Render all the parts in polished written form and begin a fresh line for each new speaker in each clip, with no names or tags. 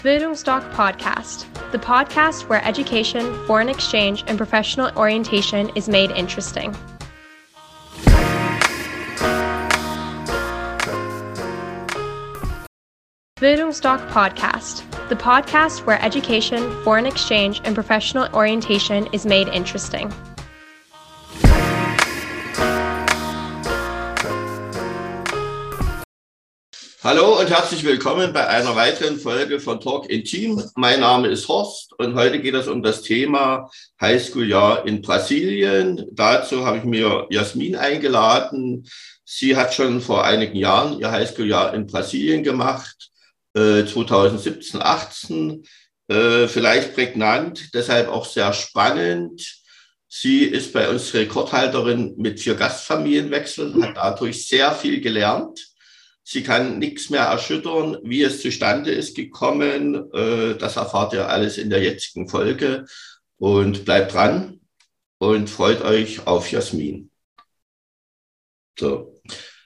Bildungsdoc Podcast, the podcast where education, foreign exchange, and professional orientation is made interesting. Bildungsdoc Podcast, the podcast where education, foreign exchange, and professional orientation is made interesting.
Hallo und herzlich willkommen bei einer weiteren Folge von Talk in Team. Mein Name ist Horst und heute geht es um das Thema Highschool-Jahr in Brasilien. Dazu habe ich mir Jasmin eingeladen. Sie hat schon vor einigen Jahren ihr Highschool-Jahr in Brasilien gemacht, 2017, 18. Vielleicht prägnant, deshalb auch sehr spannend. Sie ist bei uns Rekordhalterin mit 4 Gastfamilienwechseln, hat dadurch sehr viel gelernt. Sie kann nichts mehr erschüttern, wie es zustande ist gekommen. Das erfahrt ihr alles in der jetzigen Folge. Und bleibt dran und freut euch auf Jasmin. So.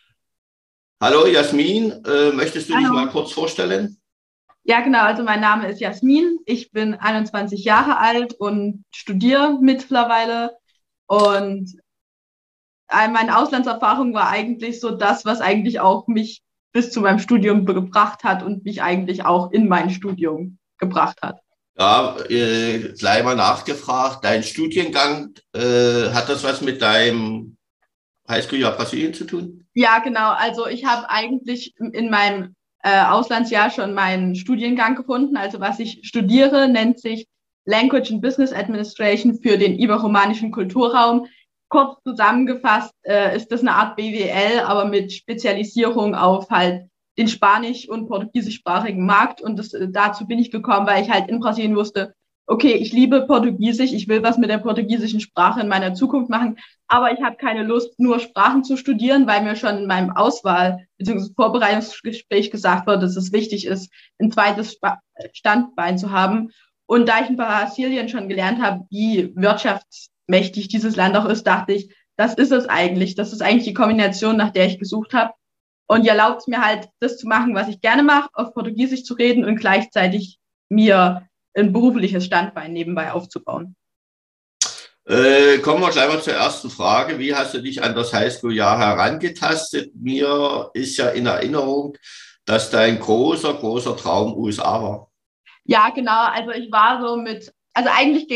Hallo Jasmin, möchtest du dich mal kurz vorstellen?
Ja, genau. Also mein Name ist Jasmin. Ich bin 21 Jahre alt und studiere mittlerweile. Und meine Auslandserfahrung war eigentlich so das, was eigentlich auch mich bis zu meinem Studium gebracht hat und mich eigentlich auch in mein Studium gebracht hat.
Ja, gleich mal nachgefragt. Dein Studiengang, hat das was mit deinem Highschool-Jahr Brasilien zu tun?
Ja, genau. Also ich habe eigentlich in meinem Auslandsjahr schon meinen Studiengang gefunden. Also was ich studiere, nennt sich Language and Business Administration für den iberomanischen Kulturraum. Kurz zusammengefasst ist das eine Art BWL, aber mit Spezialisierung auf halt den spanisch- und portugiesischsprachigen Markt. Und dazu bin ich gekommen, weil ich halt in Brasilien wusste, okay, ich liebe Portugiesisch, ich will was mit der portugiesischen Sprache in meiner Zukunft machen, aber ich habe keine Lust, nur Sprachen zu studieren, weil mir schon in meinem Auswahl- bzw. Vorbereitungsgespräch gesagt wurde, dass es wichtig ist, ein zweites Standbein zu haben. Und da ich in Brasilien schon gelernt habe, wie wirtschaftsmächtig dieses Land auch ist, dachte ich, das ist es eigentlich. Das ist eigentlich die Kombination, nach der ich gesucht habe. Und die erlaubt es mir halt, das zu machen, was ich gerne mache, auf Portugiesisch zu reden und gleichzeitig mir ein berufliches Standbein nebenbei aufzubauen.
Kommen wir gleich mal zur ersten Frage. Wie hast du dich an das Highschool-Jahr herangetastet? Mir ist ja in Erinnerung, dass dein großer Traum USA war.
Ja, genau. Also ich war so also eigentlich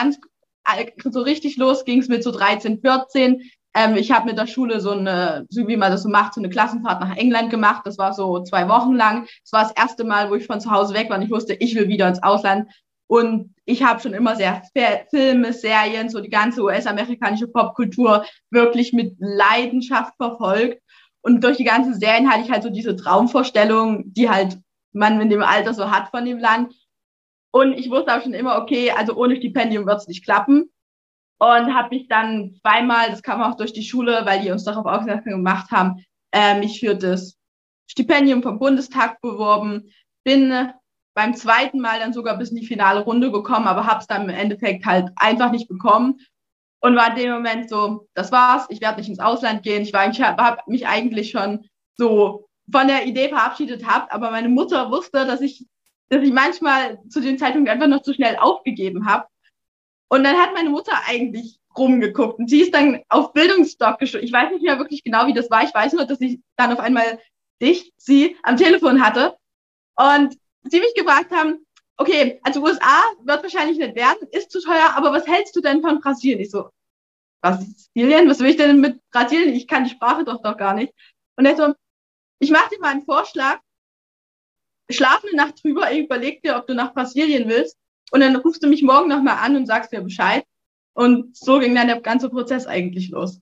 so richtig los ging es mit so 13, 14. Ich habe mit der Schule so wie man das so macht, so eine Klassenfahrt nach England gemacht. Das war so 2 Wochen lang. Das war das erste Mal, wo ich von zu Hause weg war und ich wusste, ich will wieder ins Ausland. Und ich habe schon immer sehr Filme, Serien, so die ganze US-amerikanische Popkultur wirklich mit Leidenschaft verfolgt. Und durch die ganzen Serien hatte ich halt so diese Traumvorstellung, die halt man in dem Alter so hat von dem Land. Und ich wusste auch schon immer, okay, also ohne Stipendium wird es nicht klappen. Und habe mich dann zweimal, das kam auch durch die Schule, weil die uns darauf aufmerksam gemacht haben, mich für das Stipendium vom Bundestag beworben. Bin beim zweiten Mal dann sogar bis in die finale Runde gekommen, aber habe es dann im Endeffekt halt einfach nicht bekommen. Und war in dem Moment so, das war's, ich werde nicht ins Ausland gehen. Ich habe mich eigentlich schon so von der Idee verabschiedet habe, aber meine Mutter wusste, dass ich manchmal zu dem Zeitpunkt einfach noch zu schnell aufgegeben habe. Und dann hat meine Mutter eigentlich rumgeguckt und sie ist dann auf Bildungsdoc geschaut. Ich weiß nicht mehr wirklich genau, wie das war. Ich weiß nur, dass ich dann auf einmal sie am Telefon hatte und sie mich gefragt haben, okay, also USA wird wahrscheinlich nicht werden, ist zu teuer, aber was hältst du denn von Brasilien? Ich so, Brasilien? Was will ich denn mit Brasilien? Ich kann die Sprache doch gar nicht. Und er so, ich mache dir mal einen Vorschlag, schlaf eine Nacht drüber, überleg dir, ob du nach Brasilien willst. Und dann rufst du mich morgen nochmal an und sagst mir Bescheid. Und so ging dann der ganze Prozess eigentlich los.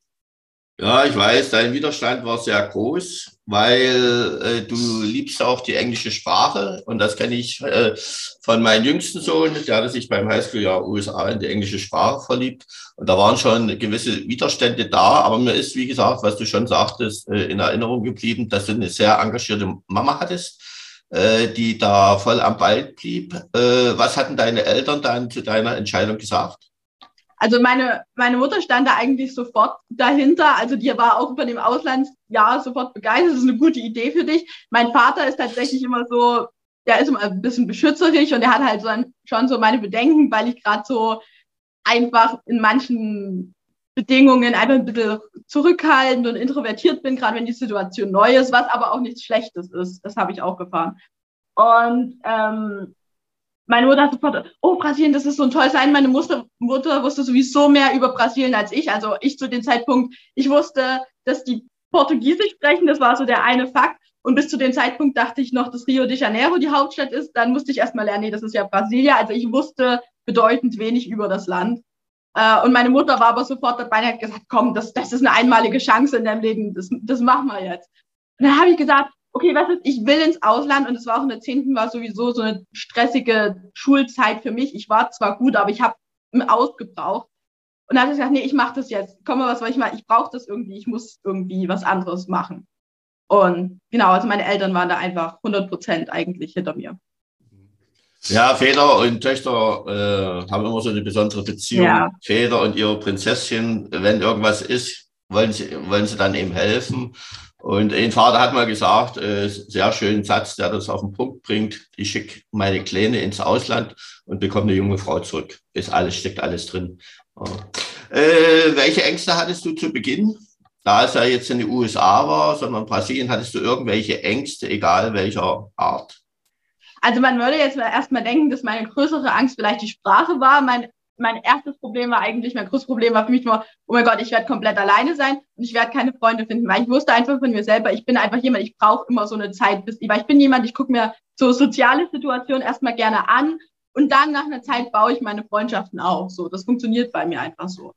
Ja, ich weiß, dein Widerstand war sehr groß, weil du liebst auch die englische Sprache. Und das kenne ich von meinem jüngsten Sohn, der hatte sich beim Highschool-Jahr USA in die englische Sprache verliebt. Und da waren schon gewisse Widerstände da. Aber mir ist, wie gesagt, was du schon sagtest, in Erinnerung geblieben, dass du eine sehr engagierte Mama hattest, die da voll am Ball blieb. Was hatten deine Eltern dann zu deiner Entscheidung gesagt?
Also meine Mutter stand da eigentlich sofort dahinter. Also die war auch über dem Auslandsjahr sofort begeistert. Das ist eine gute Idee für dich. Mein Vater ist tatsächlich immer so, der ist immer ein bisschen beschützerisch und der hat halt schon so meine Bedenken, weil ich gerade so einfach in manchen Bedingungen einfach ein bisschen zurückhaltend und introvertiert bin, gerade wenn die Situation neu ist, was aber auch nichts Schlechtes ist. Das habe ich auch gefahren. Und meine Mutter hat sofort, oh, Brasilien, das ist so ein tolles Land. Meine Mutter wusste sowieso mehr über Brasilien als ich. Also ich zu dem Zeitpunkt, ich wusste, dass die Portugiesisch sprechen, das war so der eine Fakt. Und bis zu dem Zeitpunkt dachte ich noch, dass Rio de Janeiro die Hauptstadt ist. Dann musste ich erstmal lernen, nee, das ist ja Brasilia. Also ich wusste bedeutend wenig über das Land. Und meine Mutter war aber sofort dabei und hat gesagt, komm, das ist eine einmalige Chance in deinem Leben, das machen wir jetzt. Und dann habe ich gesagt, okay, was ist, ich will ins Ausland und es war auch in der 10. war sowieso so eine stressige Schulzeit für mich. Ich war zwar gut, aber ich habe ausgebraucht. Und dann habe ich gesagt, nee, ich mache das jetzt. Komm mal, was soll ich machen? Ich brauche das irgendwie, ich muss irgendwie was anderes machen. Und genau, also meine Eltern waren da einfach 100% eigentlich hinter mir.
Ja, Väter und Töchter haben immer so eine besondere Beziehung.
Ja.
Väter und ihre Prinzesschen, wenn irgendwas ist, wollen sie dann eben helfen. Und ein Vater hat mal gesagt, sehr schönen Satz, der das auf den Punkt bringt, ich schicke meine Kleine ins Ausland und bekomme eine junge Frau zurück. Steckt alles drin. Ja. Welche Ängste hattest du zu Beginn? Da es ja jetzt in den USA war, sondern Brasilien, hattest du irgendwelche Ängste, egal welcher Art?
Also man würde jetzt erstmal denken, dass meine größere Angst vielleicht die Sprache war. Mein erstes Problem war eigentlich, mein größtes Problem war für mich nur, oh mein Gott, ich werde komplett alleine sein und ich werde keine Freunde finden, weil ich wusste einfach von mir selber, ich bin einfach jemand, ich brauche immer so eine Zeit, weil ich bin jemand, ich gucke mir so soziale Situationen erstmal gerne an und dann nach einer Zeit baue ich meine Freundschaften auf. So, das funktioniert bei mir einfach so.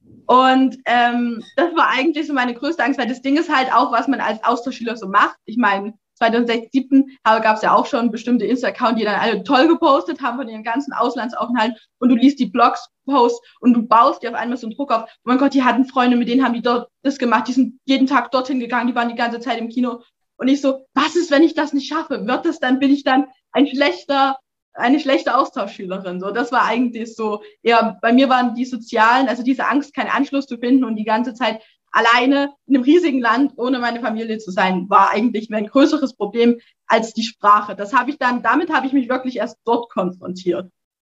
Und das war eigentlich so meine größte Angst, weil das Ding ist halt auch, was man als Austauschschüler so macht. Ich meine, 2016 gab es ja auch schon bestimmte Insta-Accounts, die dann alle toll gepostet haben von ihren ganzen Auslandsaufenthalten und du liest die Blogs-Posts und du baust dir auf einmal so einen Druck auf, oh mein Gott, die hatten Freunde, mit denen haben die dort das gemacht, die sind jeden Tag dorthin gegangen, die waren die ganze Zeit im Kino und ich so, was ist, wenn ich das nicht schaffe? Bin ich dann eine schlechte Austauschschülerin? So, das war eigentlich so, ja, bei mir waren die sozialen, also diese Angst, keinen Anschluss zu finden und die ganze Zeit alleine in einem riesigen Land ohne meine Familie zu sein, war eigentlich mein größeres Problem als die Sprache. Damit habe ich mich wirklich erst dort konfrontiert.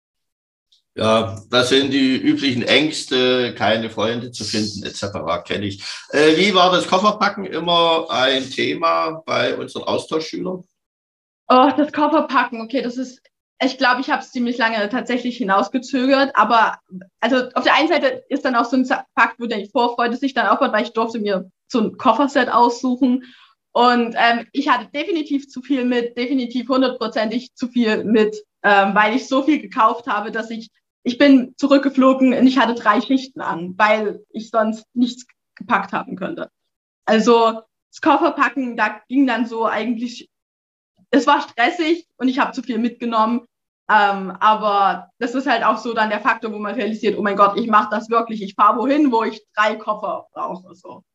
Ja, das sind die üblichen Ängste, keine Freunde zu finden, etc. kenne ich. Wie war das Kofferpacken immer ein Thema bei unseren Austauschschülern?
Oh, das Kofferpacken, okay, ich glaube, ich habe es ziemlich lange tatsächlich hinausgezögert, aber also auf der einen Seite ist dann auch so ein Fakt, wo die Vorfreude sich dann aufbaut, weil ich durfte mir so ein Kofferset aussuchen und ich hatte definitiv zu viel mit, definitiv 100%ig zu viel mit, weil ich so viel gekauft habe, dass ich bin zurückgeflogen und ich hatte 3 Schichten an, weil ich sonst nichts gepackt haben könnte. Also das Kofferpacken, da ging dann so eigentlich, es war stressig und ich habe zu viel mitgenommen. Aber das ist halt auch so dann der Faktor, wo man realisiert, oh mein Gott, ich mache das wirklich. Ich fahre wohin, wo ich 3 Koffer brauche. So.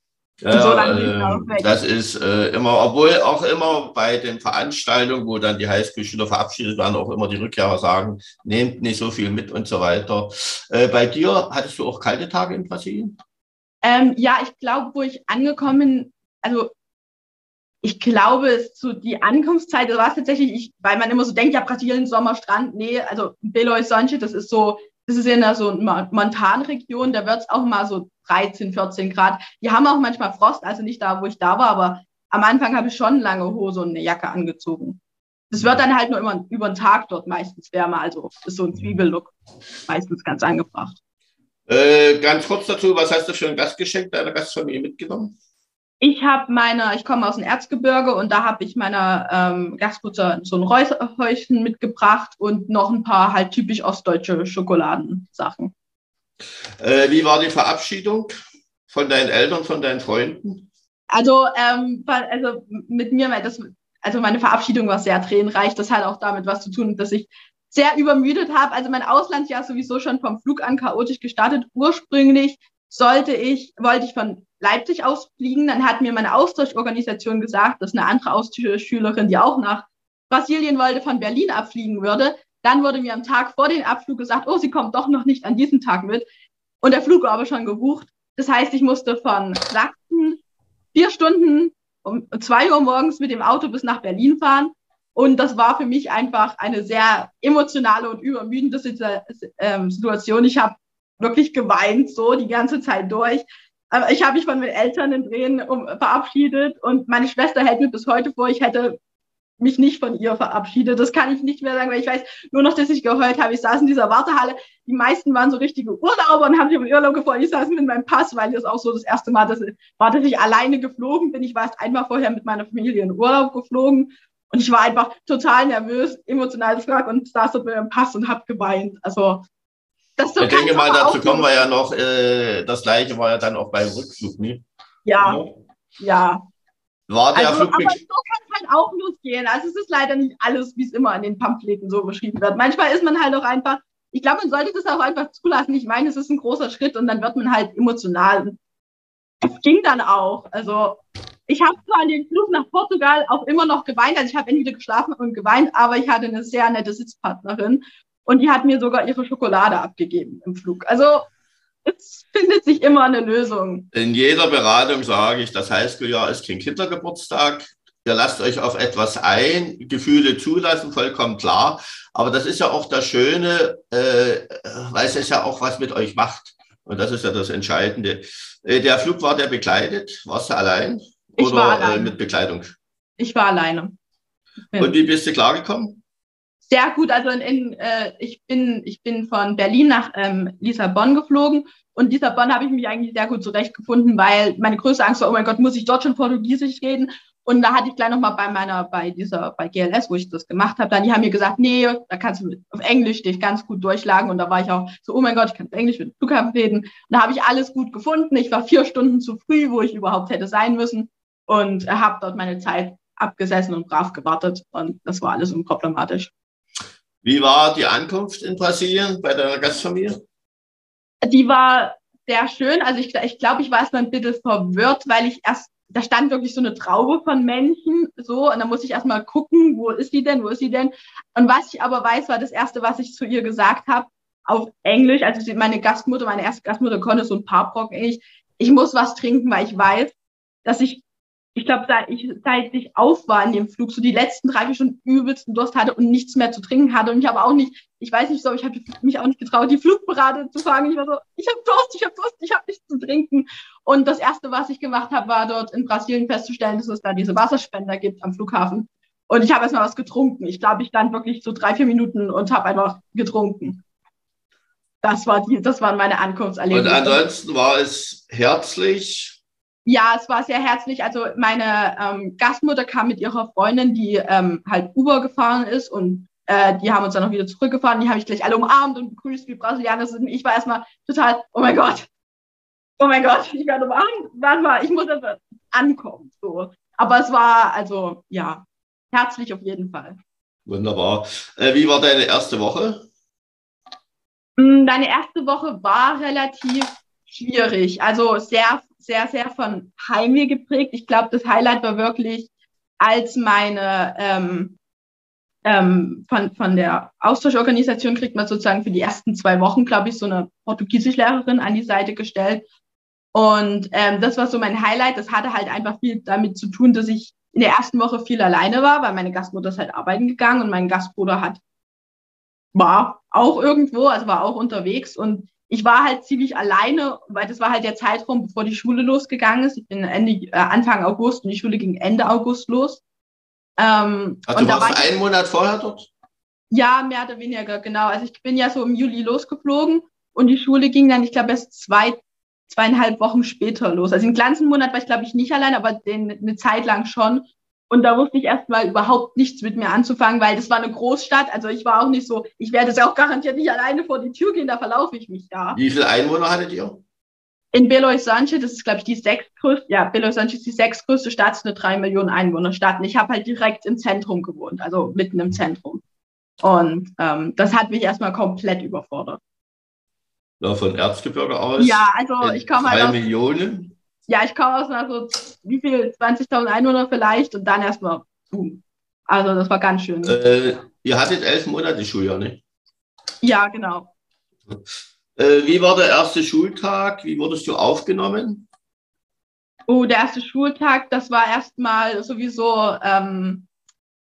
Ja, das ist immer, obwohl auch immer bei den Veranstaltungen, wo dann die Highschool-Schüler verabschiedet werden, auch immer die Rückkehrer sagen, nehmt nicht so viel mit und so weiter. Bei dir, hattest du auch kalte Tage in Brasilien?
Ja, ich glaube, wo ich angekommen bin, also ich glaube, die Ankunftszeit, das war es tatsächlich, weil man immer so denkt, ja, Brasilien, Sommer, Strand, nee, also Belo Horizonte, das ist in so einer Montanregion, da wird es auch mal so 13, 14 Grad. Die haben auch manchmal Frost, also nicht da, wo ich da war, aber am Anfang habe ich schon lange Hose und eine Jacke angezogen. Das wird dann halt nur immer über den Tag dort meistens wärmer, also ist so ein Zwiebellook meistens ganz angebracht.
Ganz kurz dazu, was hast du für ein Gastgeschenk deiner Gastfamilie mitgenommen?
Ich komme aus dem Erzgebirge und da habe ich meiner Gastmutter so ein Räucherhäuschen mitgebracht und noch ein paar halt typisch ostdeutsche Schokoladensachen.
Wie war die Verabschiedung von deinen Eltern, von deinen Freunden?
Also mit mir, meine Verabschiedung war sehr tränenreich. Das hat auch damit was zu tun, dass ich sehr übermüdet habe. Also mein Auslandsjahr sowieso schon vom Flug an chaotisch gestartet. Ursprünglich wollte ich von Leipzig ausfliegen. Dann hat mir meine Austauschorganisation gesagt, dass eine andere Austauschschülerin, die auch nach Brasilien wollte, von Berlin abfliegen würde. Dann wurde mir am Tag vor dem Abflug gesagt, oh, sie kommt doch noch nicht an diesem Tag mit. Und der Flug war aber schon gebucht. Das heißt, ich musste von Sachsen 4 Stunden um 2 Uhr morgens mit dem Auto bis nach Berlin fahren. Und das war für mich einfach eine sehr emotionale und übermüdende Situation. Ich habe wirklich geweint, so die ganze Zeit durch. Aber ich habe mich von meinen Eltern in Tränen verabschiedet und meine Schwester hält mir bis heute vor, ich hätte mich nicht von ihr verabschiedet. Das kann ich nicht mehr sagen, weil ich weiß nur noch, dass ich geheult habe. Ich saß in dieser Wartehalle. Die meisten waren so richtige Urlauber und haben sich um Urlaub gefreut. Ich saß mit meinem Pass, weil das auch so das erste Mal dass ich alleine geflogen bin. Ich war erst einmal vorher mit meiner Familie in Urlaub geflogen und ich war einfach total nervös, emotional gefragt und saß dort mit meinem Pass und habe geweint. Also das so
ich denke mal, dazu kommen wir ja noch. Das Gleiche war ja dann auch beim Rückflug, ne?
Ja, ja.
War der
also,
Flug
aber so kann es halt auch losgehen. Also es ist leider nicht alles, wie es immer in den Pamphleten so beschrieben wird. Manchmal ist man halt auch einfach, ich glaube, man sollte das auch einfach zulassen. Ich meine, es ist ein großer Schritt und dann wird man halt emotional. Es ging dann auch. Also ich habe zwar an den Flug nach Portugal auch immer noch geweint, also ich habe entweder geschlafen und geweint, aber ich hatte eine sehr nette Sitzpartnerin und die hat mir sogar ihre Schokolade abgegeben im Flug. Also es findet sich immer eine Lösung.
In jeder Beratung sage ich, das Highschool-Jahr ist kein Kindergeburtstag. Ihr lasst euch auf etwas ein, Gefühle zulassen, vollkommen klar. Aber das ist ja auch das Schöne, weil es ja auch was mit euch macht. Und das ist ja das Entscheidende. Der Flug, war der begleitet? Warst du allein?
Ich
oder
war alleine.
Mit Begleitung?
Ich war alleine.
Und wie bist du klargekommen?
Sehr gut, also ich bin von Berlin nach Lissabon geflogen und Lissabon habe ich mich eigentlich sehr gut zurechtgefunden, weil meine größte Angst war, oh mein Gott, muss ich dort schon Portugiesisch reden? Und da hatte ich gleich nochmal bei GLS, wo ich das gemacht habe, dann die haben mir gesagt, nee, da kannst du auf Englisch dich ganz gut durchschlagen und da war ich auch so, oh mein Gott, ich kann auf Englisch mit dem Flughafen reden. Und da habe ich alles gut gefunden. Ich war 4 Stunden zu früh, wo ich überhaupt hätte sein müssen und habe dort meine Zeit abgesessen und brav gewartet und das war alles unproblematisch.
Wie war die Ankunft in Brasilien bei deiner Gastfamilie?
Die war sehr schön. Also ich glaube, ich war erst mal ein bisschen verwirrt, weil da stand wirklich so eine Traube von Menschen, so, und da musste ich erst mal gucken, wo ist die denn? Und was ich aber weiß, war das Erste, was ich zu ihr gesagt habe, auf Englisch. Also meine erste Gastmutter konnte so ein paar Brocken Englisch. Ich muss was trinken, weil ich weiß, dass ich glaube, seit ich auf war in dem Flug, so die letzten 3-4 Stunden übelsten Durst hatte und nichts mehr zu trinken hatte. Und ich habe auch nicht, ich weiß nicht so, ich habe mich auch nicht getraut, die Flugberater zu fragen. Ich war so, ich habe Durst, ich habe nichts zu trinken. Und das Erste, was ich gemacht habe, war dort in Brasilien festzustellen, dass es da diese Wasserspender gibt am Flughafen. Und ich habe erstmal was getrunken. Ich glaube, ich stand wirklich so 3-4 Minuten und habe einfach getrunken. Das waren meine Ankunftserlebnisse.
Und ansonsten war es herzlich.
Ja, es war sehr herzlich. Also meine Gastmutter kam mit ihrer Freundin, die halt Uber gefahren ist und die haben uns dann noch wieder zurückgefahren. Die habe ich gleich alle umarmt und begrüßt, wie Brasilianer sind. Ich war erstmal total, oh mein Gott, ich werde umarmt. Warte mal, ich muss erst ankommen. So. Aber es war also, ja, herzlich auf jeden Fall.
Wunderbar. Wie war deine erste Woche?
Deine erste Woche war relativ schwierig. Also sehr, sehr, sehr von Heimweh geprägt. Ich glaube, das Highlight war wirklich, als meine von der Austauschorganisation kriegt man sozusagen für die ersten 2 Wochen, glaube ich, so eine Portugiesischlehrerin an die Seite gestellt. Und das war so mein Highlight. Das hatte halt einfach viel damit zu tun, dass ich in der ersten Woche viel alleine war, weil meine Gastmutter ist halt arbeiten gegangen und mein Gastbruder war auch irgendwo, also war auch unterwegs. Und ich war halt ziemlich alleine, weil das war halt der Zeitraum, bevor die Schule losgegangen ist. Ich bin Anfang August und die Schule ging Ende August los.
Also du warst einen Monat vorher dort?
Ja, mehr oder weniger, genau. Also ich bin ja so im Juli losgeflogen und die Schule ging dann, ich glaube, erst 2,5 Wochen später los. Also den ganzen Monat war ich, glaube ich, nicht allein, aber eine Zeit lang schon. Und da wusste ich erstmal überhaupt nichts mit mir anzufangen, weil das war eine Großstadt. Also ich war auch nicht so, ich werde jetzt auch garantiert nicht alleine vor die Tür gehen, da verlaufe ich mich da.
Wie viele Einwohner hattet ihr?
In Belo Horizonte, das ist, glaube ich, die 6. Belo Horizonte ist die 6. größte Stadt, ist eine 3 Millionen Einwohner Stadt. Und ich habe halt direkt im Zentrum gewohnt, also mitten im Zentrum. Und das hat mich erstmal komplett überfordert.
Ja, von Erzgebirge aus?
Ja, also ich komme halt
3 Millionen?
Ja, ich komme aus einer so, wie viel, 20.000 Einwohner vielleicht und dann erstmal, also das war ganz schön.
Ihr hattet 11 Monate Schuljahr, ne?
Ja, genau.
Wie war der erste Schultag? Wie wurdest du aufgenommen?
Oh, der erste Schultag, das war erstmal sowieso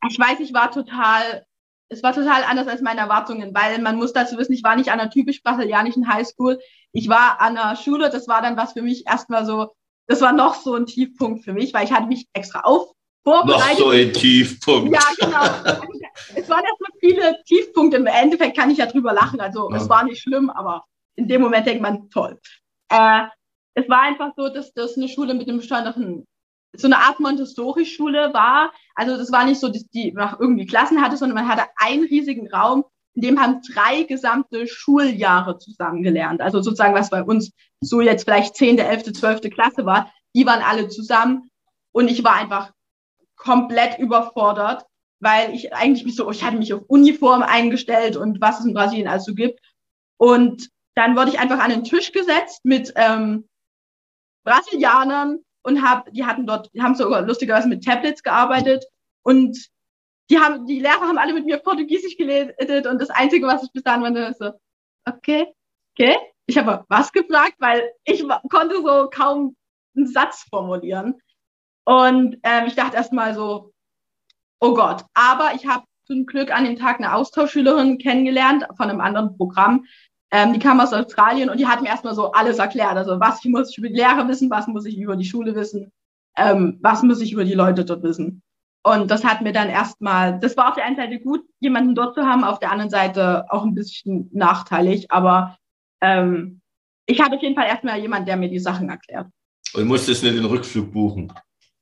Ich weiß, es war total anders als meine Erwartungen, weil man muss dazu wissen, ich war nicht an einer typisch brasilianischen Highschool. Ich war an einer Schule, das war dann was für mich erstmal so, das war noch so ein Tiefpunkt für mich, weil ich hatte mich extra vorbereitet.
Noch so ein Tiefpunkt.
Ja, genau. Es waren erstmal viele Tiefpunkte. Im Endeffekt kann ich ja drüber lachen. Also es war nicht schlimm, aber in dem Moment denkt man, toll. Es war einfach so, dass das eine Schule mit einem besonderen, so eine Art Montessori-Schule war. Also das war nicht so, dass die noch irgendwie Klassen hatte, sondern man hatte einen riesigen Raum, in dem haben 3 gesamte Schuljahre zusammen gelernt. Also sozusagen, was bei uns so jetzt vielleicht 10., 11., 12. Klasse war, die waren alle zusammen. Und ich war einfach komplett überfordert, weil ich hatte mich auf Uniform eingestellt und was es in Brasilien also gibt. Und dann wurde ich einfach an den Tisch gesetzt mit Brasilianern und die haben sogar lustigerweise mit Tablets gearbeitet und die Lehrer haben alle mit mir Portugiesisch geredet und das Einzige, was ich bis dahin war, so, okay. Ich habe was gefragt, weil ich konnte so kaum einen Satz formulieren. Und ich dachte erstmal so, oh Gott. Aber ich habe zum Glück an dem Tag eine Austauschschülerin kennengelernt von einem anderen Programm. Die kam aus Australien und die hat mir erstmal so alles erklärt. Also was muss ich über die Lehre wissen, was muss ich über die Schule wissen, was muss ich über die Leute dort wissen. Und das hat mir dann erstmal, das war auf der einen Seite gut, jemanden dort zu haben, auf der anderen Seite auch ein bisschen nachteilig. Aber ich hatte auf jeden Fall erstmal jemanden, der mir die Sachen erklärt.
Und musstest nicht den Rückflug buchen.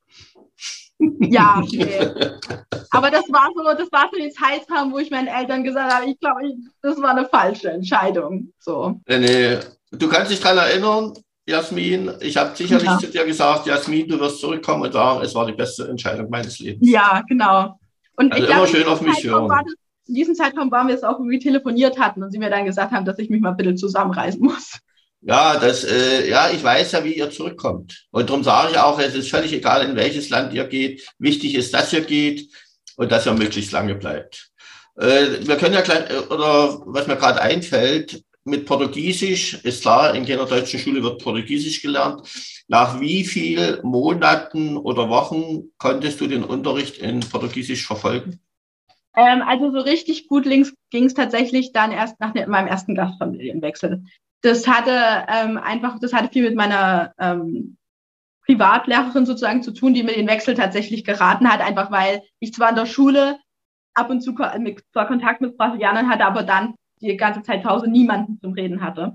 Ja, okay. Aber das war so die Zeit, wo ich meinen Eltern gesagt habe, ich glaube, das war eine falsche Entscheidung. So.
Nee. Du kannst dich daran erinnern, Jasmin, ich habe sicherlich zu dir gesagt, Jasmin, du wirst zurückkommen und sagen, es war die beste Entscheidung meines Lebens.
Ja, genau. Und
also
ich
immer
glaube,
schön auf mich hören.
In diesem Zeitraum waren wir es auch, wie wir telefoniert hatten und sie mir dann gesagt haben, dass ich mich mal bitte zusammenreißen muss.
Ja, ich weiß ja, wie ihr zurückkommt. Und darum sage ich auch, es ist völlig egal, in welches Land ihr geht. Wichtig ist, dass ihr geht und dass ihr möglichst lange bleibt. Wir können ja gleich, oder was mir gerade einfällt, mit Portugiesisch, ist klar, in keiner deutschen Schule wird Portugiesisch gelernt. Nach wie vielen Monaten oder Wochen konntest du den Unterricht in Portugiesisch verfolgen?
Also so richtig gut ging es tatsächlich dann erst nach meinem ersten Gastfamilienwechsel. Das hatte viel mit meiner Privatlehrerin sozusagen zu tun, die mir den Wechsel tatsächlich geraten hat, einfach weil ich zwar in der Schule ab und zu Kontakt mit Brasilianern hatte, aber dann die ganze Zeit zu Hause niemanden zum Reden hatte.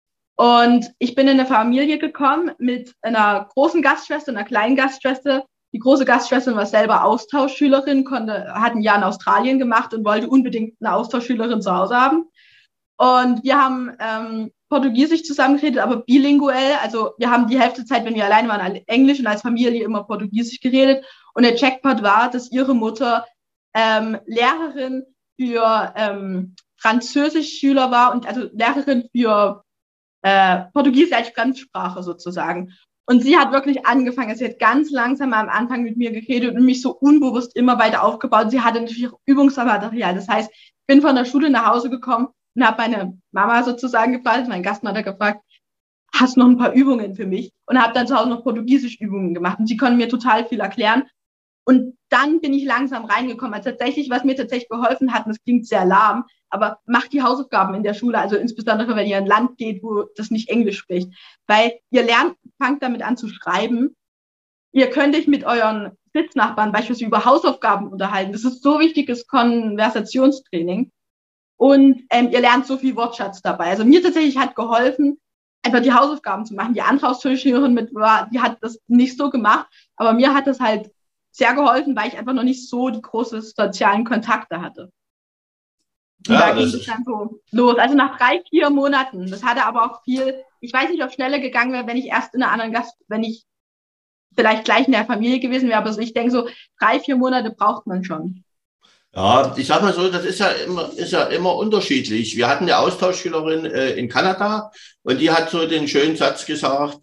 Und ich bin in eine Familie gekommen mit einer großen Gastschwester und einer kleinen Gastschwester. Die große Gastschwester war selber Austauschschülerin, hat ein Jahr in Australien gemacht und wollte unbedingt eine Austauschschülerin zu Hause haben. Und wir haben Portugiesisch zusammengeredet, aber bilinguell. Also wir haben die Hälfte der Zeit, wenn wir alleine waren, Englisch und als Familie immer Portugiesisch geredet. Und der Jackpot war, dass ihre Mutter Lehrerin für Französischschüler war und also Lehrerin für Portugiesisch als Fremdsprache sozusagen. Und sie hat wirklich angefangen, sie hat ganz langsam am Anfang mit mir geredet und mich so unbewusst immer weiter aufgebaut. Sie hatte natürlich auch Übungsmaterial. Das heißt, ich bin von der Schule nach Hause gekommen und habe meine Mama sozusagen gefragt, meinen Gastmutter gefragt, hast du noch ein paar Übungen für mich? Und habe dann zu Hause noch Portugiesisch-Übungen gemacht. Und sie konnten mir total viel erklären. Und dann bin ich langsam reingekommen. Also tatsächlich, was mir tatsächlich geholfen hat, und das klingt sehr lahm, aber macht die Hausaufgaben in der Schule, also insbesondere, wenn ihr in ein Land geht, wo das nicht Englisch spricht. Weil ihr fangt damit an zu schreiben. Ihr könnt euch mit euren Sitznachbarn beispielsweise über Hausaufgaben unterhalten. Das ist so wichtiges Konversationstraining. Und ihr lernt so viel Wortschatz dabei. Also mir tatsächlich hat geholfen, einfach die Hausaufgaben zu machen. Die andere Austauschschülerin die hat das nicht so gemacht, aber mir hat das halt sehr geholfen, weil ich einfach noch nicht so die großen sozialen Kontakte hatte. Und da ging es dann so los. Also nach 3-4 Monaten. Das hatte aber auch viel, ich weiß nicht, ob schneller gegangen wäre, wenn ich erst in einer anderen wenn ich vielleicht gleich in der Familie gewesen wäre, aber ich denke so, 3-4 Monate braucht man schon.
Ja, ich sag mal so, das ist ja immer unterschiedlich. Wir hatten eine Austauschschülerin in Kanada und die hat so den schönen Satz gesagt,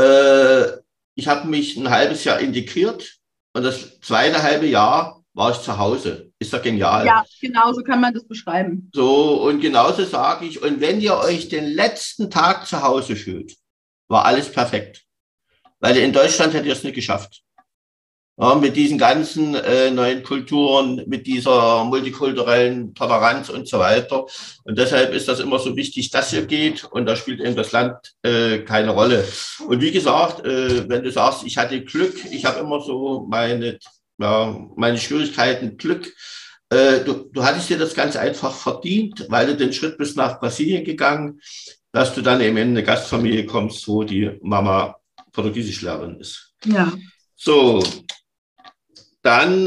ich habe mich ein halbes Jahr integriert und das zweite halbe Jahr war ich zu Hause. Ist doch genial.
Ja, genau so kann man das beschreiben.
So, und genauso sage ich, und wenn ihr euch den letzten Tag zu Hause fühlt, war alles perfekt. Weil in Deutschland hättet ihr es nicht geschafft. Ja, mit diesen ganzen neuen Kulturen, mit dieser multikulturellen Toleranz und so weiter. Und deshalb ist das immer so wichtig, dass ihr geht. Und da spielt eben das Land keine Rolle. Und wie gesagt, wenn du sagst, ich hatte Glück, ich habe immer so meine Schwierigkeiten, Glück. Du hattest dir das ganz einfach verdient, weil du den Schritt bist nach Brasilien gegangen, dass du dann eben in eine Gastfamilie kommst, wo die Mama Portugiesischlehrerin ist.
Ja.
So, dann,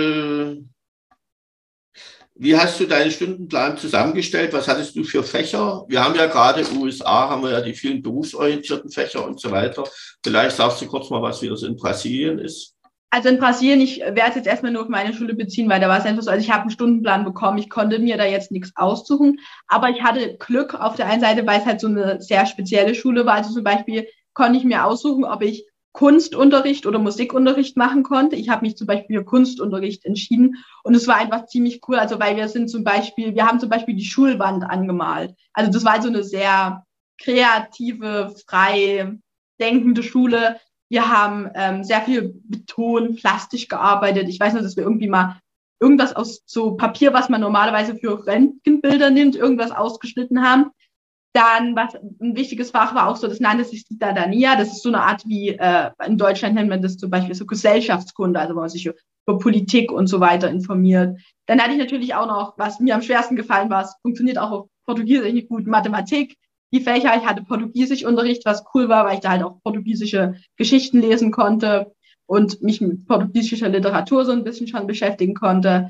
wie hast du deinen Stundenplan zusammengestellt? Was hattest du für Fächer? Wir haben ja gerade in den USA, haben wir ja die vielen berufsorientierten Fächer und so weiter. Vielleicht sagst du kurz mal was, wie das in Brasilien ist.
Also in Brasilien, ich werde es jetzt erstmal nur auf meine Schule beziehen, weil da war es einfach so, also ich habe einen Stundenplan bekommen, ich konnte mir da jetzt nichts aussuchen, aber ich hatte Glück auf der einen Seite, weil es halt so eine sehr spezielle Schule war. Also zum Beispiel konnte ich mir aussuchen, ob ich Kunstunterricht oder Musikunterricht machen konnte. Ich habe mich zum Beispiel für Kunstunterricht entschieden und es war einfach ziemlich cool, also weil wir haben zum Beispiel die Schulwand angemalt. Also das war so eine sehr kreative, frei denkende Schule. Wir haben sehr viel Beton, plastisch gearbeitet. Ich weiß noch, dass wir irgendwie mal irgendwas aus so Papier, was man normalerweise für Röntgenbilder nimmt, irgendwas ausgeschnitten haben. Dann, was ein wichtiges Fach war, auch so, das nannte sich Cidadania. Das ist so eine Art wie, in Deutschland nennt man das zum Beispiel so Gesellschaftskunde, also wo man sich über Politik und so weiter informiert. Dann hatte ich natürlich auch noch, was mir am schwersten gefallen war, es funktioniert auch auf Portugiesisch nicht gut, Mathematik. Die Fächer, ich hatte Portugiesischunterricht, was cool war, weil ich da halt auch portugiesische Geschichten lesen konnte und mich mit portugiesischer Literatur so ein bisschen schon beschäftigen konnte.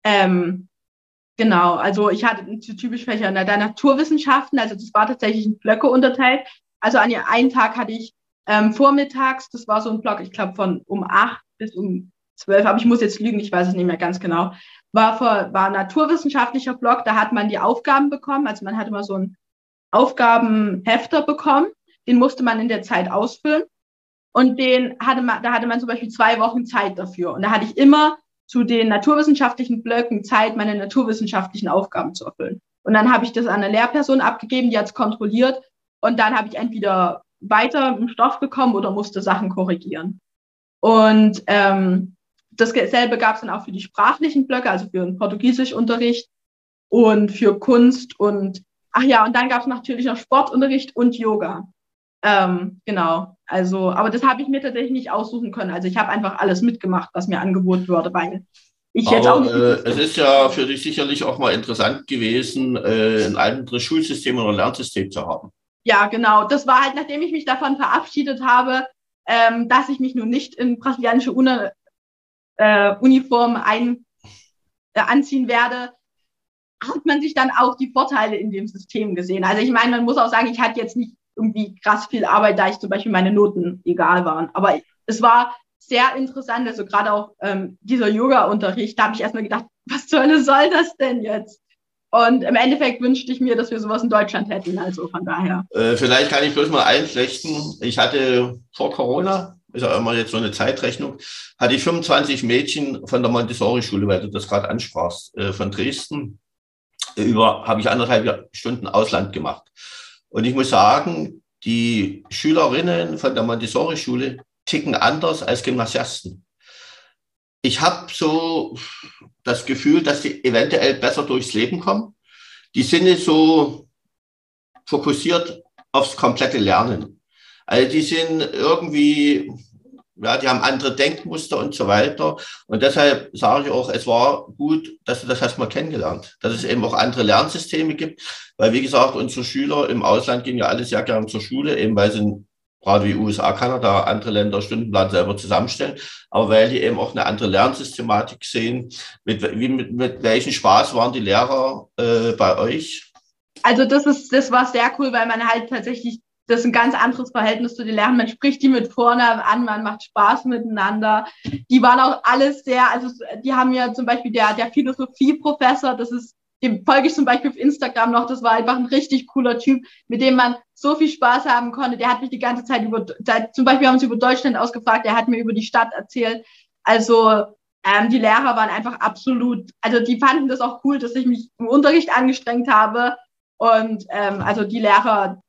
Genau, also ich hatte typisch Fächer in der Naturwissenschaften, also das war tatsächlich in Blöcke unterteilt. Also an einen Tag hatte ich vormittags, das war so ein Block, ich glaube von um 8 bis um 12, aber ich muss jetzt lügen, ich weiß es nicht mehr ganz genau, war ein naturwissenschaftlicher Block, da hat man die Aufgaben bekommen, also man hatte immer so einen Aufgabenhefter bekommen, den musste man in der Zeit ausfüllen und da hatte man zum Beispiel 2 Wochen Zeit dafür und da hatte ich immer zu den naturwissenschaftlichen Blöcken Zeit, meine naturwissenschaftlichen Aufgaben zu erfüllen. Und dann habe ich das an eine Lehrperson abgegeben, die hat es kontrolliert und dann habe ich entweder weiter im Stoff bekommen oder musste Sachen korrigieren. Und dasselbe gab es dann auch für die sprachlichen Blöcke, also für den Portugiesischunterricht und für Kunst und ach ja, und dann gab es natürlich noch Sportunterricht und Yoga. Genau, also, aber das habe ich mir tatsächlich nicht aussuchen können. Also ich habe einfach alles mitgemacht, was mir angeboten wurde, weil ich jetzt auch nicht.
Es ist ja für dich sicherlich auch mal interessant gewesen, ein anderes Schulsystem oder Lernsystem zu haben.
Ja, genau. Das war halt, nachdem ich mich davon verabschiedet habe, dass ich mich nun nicht in brasilianische Uniform anziehen werde, hat man sich dann auch die Vorteile in dem System gesehen. Also ich meine, man muss auch sagen, ich hatte jetzt nicht irgendwie krass viel Arbeit, da ich zum Beispiel meine Noten egal waren. Aber es war sehr interessant, also gerade auch dieser Yoga-Unterricht, da habe ich erstmal gedacht, was zur Hölle soll das denn jetzt? Und im Endeffekt wünschte ich mir, dass wir sowas in Deutschland hätten, also von daher.
Vielleicht kann ich bloß mal einflechten. Ich hatte vor Corona, ist ja immer jetzt so eine Zeitrechnung, hatte ich 25 Mädchen von der Montessori-Schule, weil du das gerade ansprachst, von Dresden. Habe ich 1,5 Stunden Ausland gemacht. Und ich muss sagen, die Schülerinnen von der Montessori-Schule ticken anders als Gymnasiasten. Ich habe so das Gefühl, dass die eventuell besser durchs Leben kommen. Die sind nicht so fokussiert aufs komplette Lernen. Also die sind irgendwie, ja, die haben andere Denkmuster und so weiter. Und deshalb sage ich auch, es war gut, dass du das erstmal kennengelernt, dass es eben auch andere Lernsysteme gibt. Weil, wie gesagt, unsere Schüler im Ausland gehen ja alle sehr gerne zur Schule, eben weil sie gerade wie USA, Kanada, andere Länder Stundenplan selber zusammenstellen, aber weil die eben auch eine andere Lernsystematik sehen. Mit welchem Spaß waren die Lehrer bei euch?
Also das war sehr cool, weil man halt tatsächlich, das ist ein ganz anderes Verhältnis zu den Lehrern. Man spricht die mit vorne an, man macht Spaß miteinander. Die waren auch alles sehr, also die haben ja zum Beispiel der Philosophieprofessor, dem folge ich zum Beispiel auf Instagram noch, das war einfach ein richtig cooler Typ, mit dem man so viel Spaß haben konnte. Der hat mich die ganze Zeit zum Beispiel haben sie über Deutschland ausgefragt, der hat mir über die Stadt erzählt. Also die Lehrer waren einfach absolut, also die fanden das auch cool, dass ich mich im Unterricht angestrengt habe. Und also die Lehrer,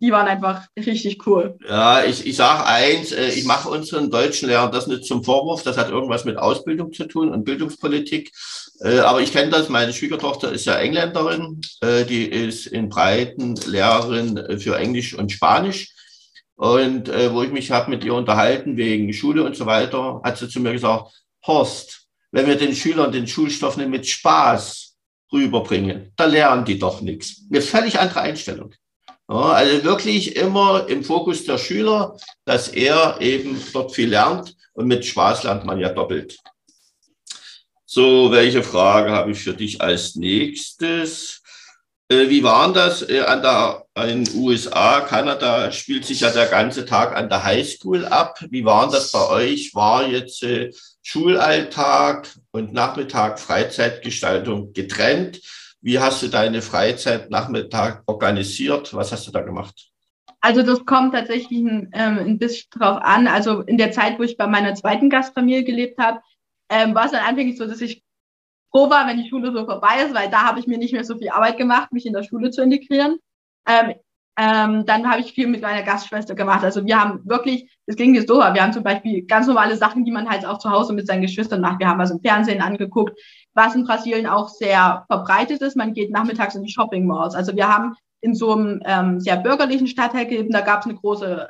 die waren einfach richtig cool.
Ja, ich sage eins, ich mache unseren deutschen Lehrern das nicht zum Vorwurf, das hat irgendwas mit Ausbildung zu tun und Bildungspolitik. Aber ich kenne das, meine Schwiegertochter ist ja Engländerin, die ist in Breiten Lehrerin für Englisch und Spanisch. Und wo ich mich habe mit ihr unterhalten wegen Schule und so weiter, hat sie zu mir gesagt, Horst, wenn wir den Schülern den Schulstoff nicht mit Spaß rüberbringen, da lernen die doch nichts. Eine völlig andere Einstellung. Ja, also wirklich immer im Fokus der Schüler, dass er eben dort viel lernt und mit Spaß lernt man ja doppelt. So, welche Frage habe ich für dich als nächstes? Wie war das in den USA, Kanada spielt sich ja der ganze Tag an der Highschool ab. Wie war das bei euch? War jetzt Schulalltag und Nachmittag Freizeitgestaltung getrennt? Wie hast du deine Freizeit Nachmittag organisiert? Was hast du da gemacht?
Also das kommt tatsächlich ein bisschen drauf an. Also in der Zeit, wo ich bei meiner zweiten Gastfamilie gelebt habe, war es dann anfänglich so, dass ich froh war, wenn die Schule so vorbei ist, weil da habe ich mir nicht mehr so viel Arbeit gemacht, mich in der Schule zu integrieren. Dann habe ich viel mit meiner Gastschwester gemacht. Also wir haben wirklich, es ging jetzt so, wir haben zum Beispiel ganz normale Sachen, die man halt auch zu Hause mit seinen Geschwistern macht. Wir haben also im Fernsehen angeguckt, was in Brasilien auch sehr verbreitet ist. Man geht nachmittags in die Shopping Malls. Also wir haben in so einem sehr bürgerlichen Stadtteil gelebt, da gab es eine große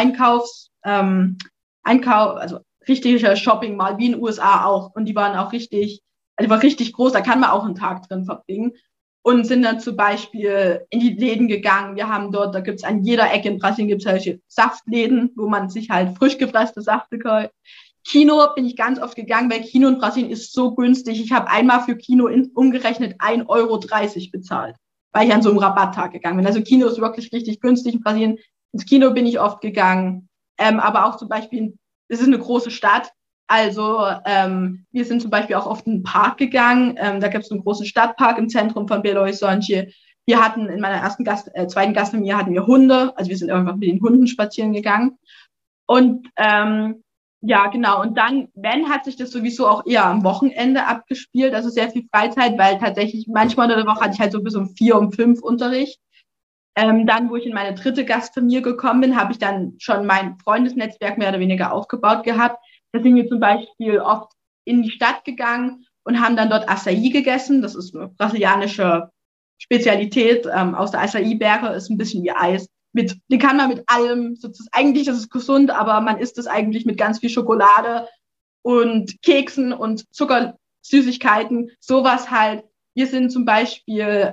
also richtige Shopping Mall, wie in den USA auch. Und die waren auch richtig, also war richtig groß, da kann man auch einen Tag drin verbringen. Und sind dann zum Beispiel in die Läden gegangen. Wir haben dort, da gibt es an jeder Ecke in Brasilien gibt es solche Saftläden, wo man sich halt frisch gepresste Safte kauft. Kino bin ich ganz oft gegangen, weil Kino in Brasilien ist so günstig. Ich habe einmal für Kino umgerechnet 1,30 € bezahlt, weil ich an so einem Rabatttag gegangen bin. Also Kino ist wirklich richtig günstig in Brasilien. Ins Kino bin ich oft gegangen. Aber auch zum Beispiel, es ist eine große Stadt. Also wir sind zum Beispiel auch oft in den Park gegangen. Da gibt es einen großen Stadtpark im Zentrum von Belo Horizonte. Wir hatten in meiner zweiten Gastfamilie hatten wir Hunde. Also wir sind einfach mit den Hunden spazieren gegangen. Und ja, genau. Und dann, wenn, hat sich das sowieso auch eher am Wochenende abgespielt. Also sehr viel Freizeit, weil tatsächlich manchmal in der Woche hatte ich halt so bis um 4, um 5 Unterricht. Dann, wo ich in meine dritte Gastfamilie gekommen bin, habe ich dann schon mein Freundesnetzwerk mehr oder weniger aufgebaut gehabt. Da sind wir zum Beispiel oft in die Stadt gegangen und haben dann dort Açaí gegessen. Das ist eine brasilianische Spezialität aus der Açaí-Beere, ist ein bisschen wie Eis. Den kann man mit allem, sozusagen, eigentlich ist es gesund, aber man isst es eigentlich mit ganz viel Schokolade und Keksen und Zuckersüßigkeiten, sowas halt. Wir sind zum Beispiel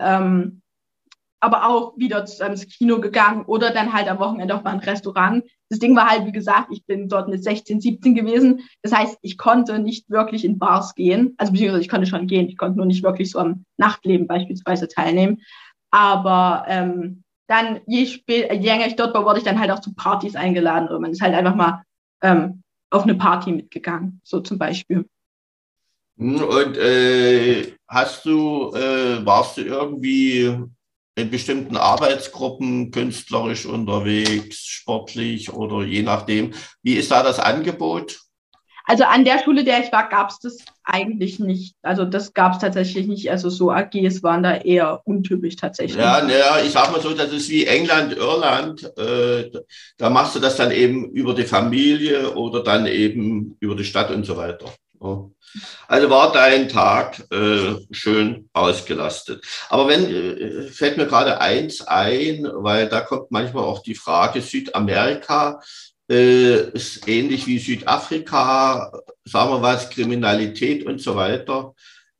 aber auch wieder ins Kino gegangen oder dann halt am Wochenende auch mal ein Restaurant. Das Ding war halt, wie gesagt, ich bin dort mit 16, 17 gewesen. Das heißt, ich konnte nicht wirklich in Bars gehen. Also beziehungsweise ich konnte schon gehen. Ich konnte nur nicht wirklich so am Nachtleben beispielsweise teilnehmen. Aber dann, je länger ich dort war, wurde ich dann halt auch zu Partys eingeladen. Oder man ist halt einfach mal auf eine Party mitgegangen, so zum Beispiel.
Und warst du irgendwie in bestimmten Arbeitsgruppen künstlerisch unterwegs, sportlich oder je nachdem? Wie ist da das Angebot?
Also an der Schule, der ich war, gab es das eigentlich nicht. Also das gab es tatsächlich nicht. Also so AGs waren da eher untypisch tatsächlich.
Ja, ich sag mal so, das ist wie England, Irland. Da machst du das dann eben über die Familie oder dann eben über die Stadt und so weiter. Ja. Also war dein Tag schön ausgelastet. Aber fällt mir gerade eins ein, weil da kommt manchmal auch die Frage, Südamerika ist ähnlich wie Südafrika, sagen wir was, Kriminalität und so weiter.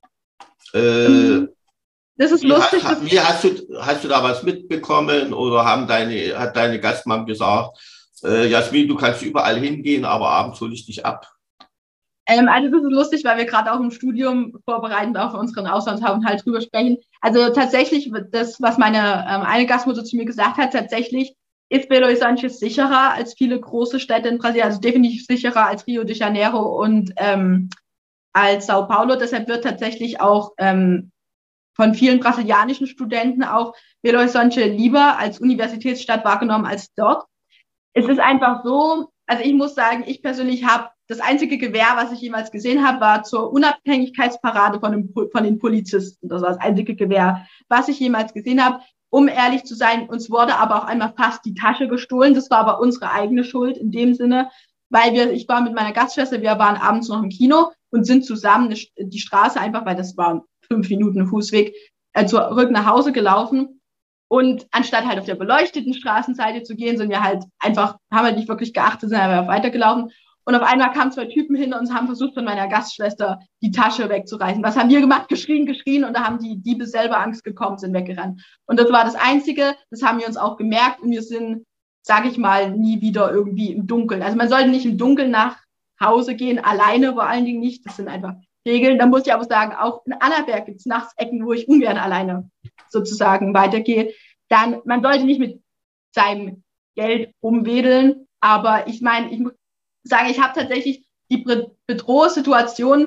Das ist lustig.
Hast du da was mitbekommen oder hat deine Gastmam gesagt, Jasmin, du kannst überall hingehen, aber abends hole ich dich ab?
Also das ist lustig, weil wir gerade auch im Studium vorbereitend auf unseren Auslandsaufenthalt drüber sprechen. Also tatsächlich, das, was meine eine Gastmutter zu mir gesagt hat, tatsächlich ist Belo Horizonte sicherer als viele große Städte in Brasilien, also definitiv sicherer als Rio de Janeiro und als Sao Paulo. Deshalb wird tatsächlich auch von vielen brasilianischen Studenten auch Belo Horizonte lieber als Universitätsstadt wahrgenommen als dort. Es ist einfach so, also ich muss sagen, ich persönlich habe das einzige Gewehr, was ich jemals gesehen habe, war zur Unabhängigkeitsparade von den Polizisten. Das war das einzige Gewehr, was ich jemals gesehen habe. um ehrlich zu sein, uns wurde aber auch einmal fast die Tasche gestohlen. Das war aber unsere eigene Schuld in dem Sinne, weil ich war mit meiner Gastschwester, wir waren abends noch im Kino und sind zusammen die Straße einfach, weil das war 5 Minuten Fußweg, zurück nach Hause gelaufen. Und anstatt halt auf der beleuchteten Straßenseite zu gehen, sind wir halt einfach, haben halt nicht wirklich geachtet, sind einfach weitergelaufen. Und auf einmal kamen 2 Typen hin und haben versucht, von meiner Gastschwester die Tasche wegzureißen. Was haben wir gemacht? Geschrien. Und da haben die Diebe selber Angst bekommen, sind weggerannt. Und das war das Einzige, das haben wir uns auch gemerkt. Und wir sind, sage ich mal, nie wieder irgendwie im Dunkeln. Also man sollte nicht im Dunkeln nach Hause gehen, alleine vor allen Dingen nicht. Das sind einfach Regeln. Da muss ich aber sagen, auch in Annaberg gibt es nachts Ecken, wo ich ungern alleine sozusagen weitergehe. Dann, man sollte nicht mit seinem Geld umwedeln. Aber ich meine, ich muss sagen, ich habe tatsächlich die Bedrohungssituation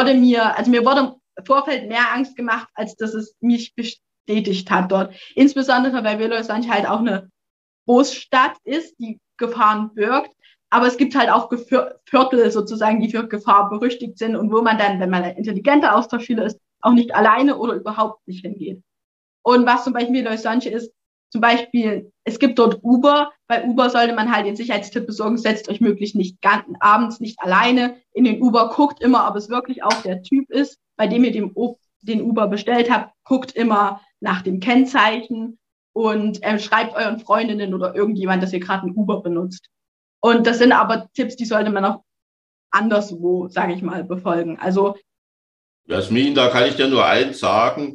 mir wurde im Vorfeld mehr Angst gemacht, als dass es mich bestätigt hat dort. Insbesondere, weil Villers-Sanchez halt auch eine Großstadt ist, die Gefahren birgt. Aber es gibt halt auch Viertel sozusagen, die für Gefahr berüchtigt sind und wo man dann, wenn man ein intelligenter Austauschschüler ist, auch nicht alleine oder überhaupt nicht hingeht. Und was zum Beispiel Villers-Sanchez ist, zum Beispiel, es gibt dort Uber. Bei Uber sollte man halt den Sicherheitstipp besorgen, setzt euch möglichst nicht abends nicht alleine in den Uber, guckt immer, ob es wirklich auch der Typ ist, bei dem ihr den Uber bestellt habt, guckt immer nach dem Kennzeichen und schreibt euren Freundinnen oder irgendjemand, dass ihr gerade einen Uber benutzt. Und das sind aber Tipps, die sollte man auch anderswo, sage ich mal, befolgen. Also
Jasmin, da kann ich dir nur eins sagen.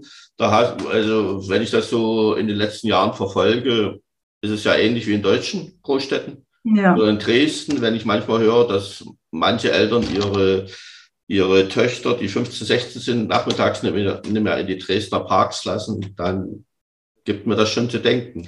Also wenn ich das so in den letzten Jahren verfolge, ist es ja ähnlich wie in deutschen Großstädten.
ja.
Oder in Dresden, wenn ich manchmal höre, dass manche Eltern ihre Töchter, die 15, 16 sind, nachmittags nicht mehr in die Dresdner Parks lassen, dann gibt mir das schon zu denken.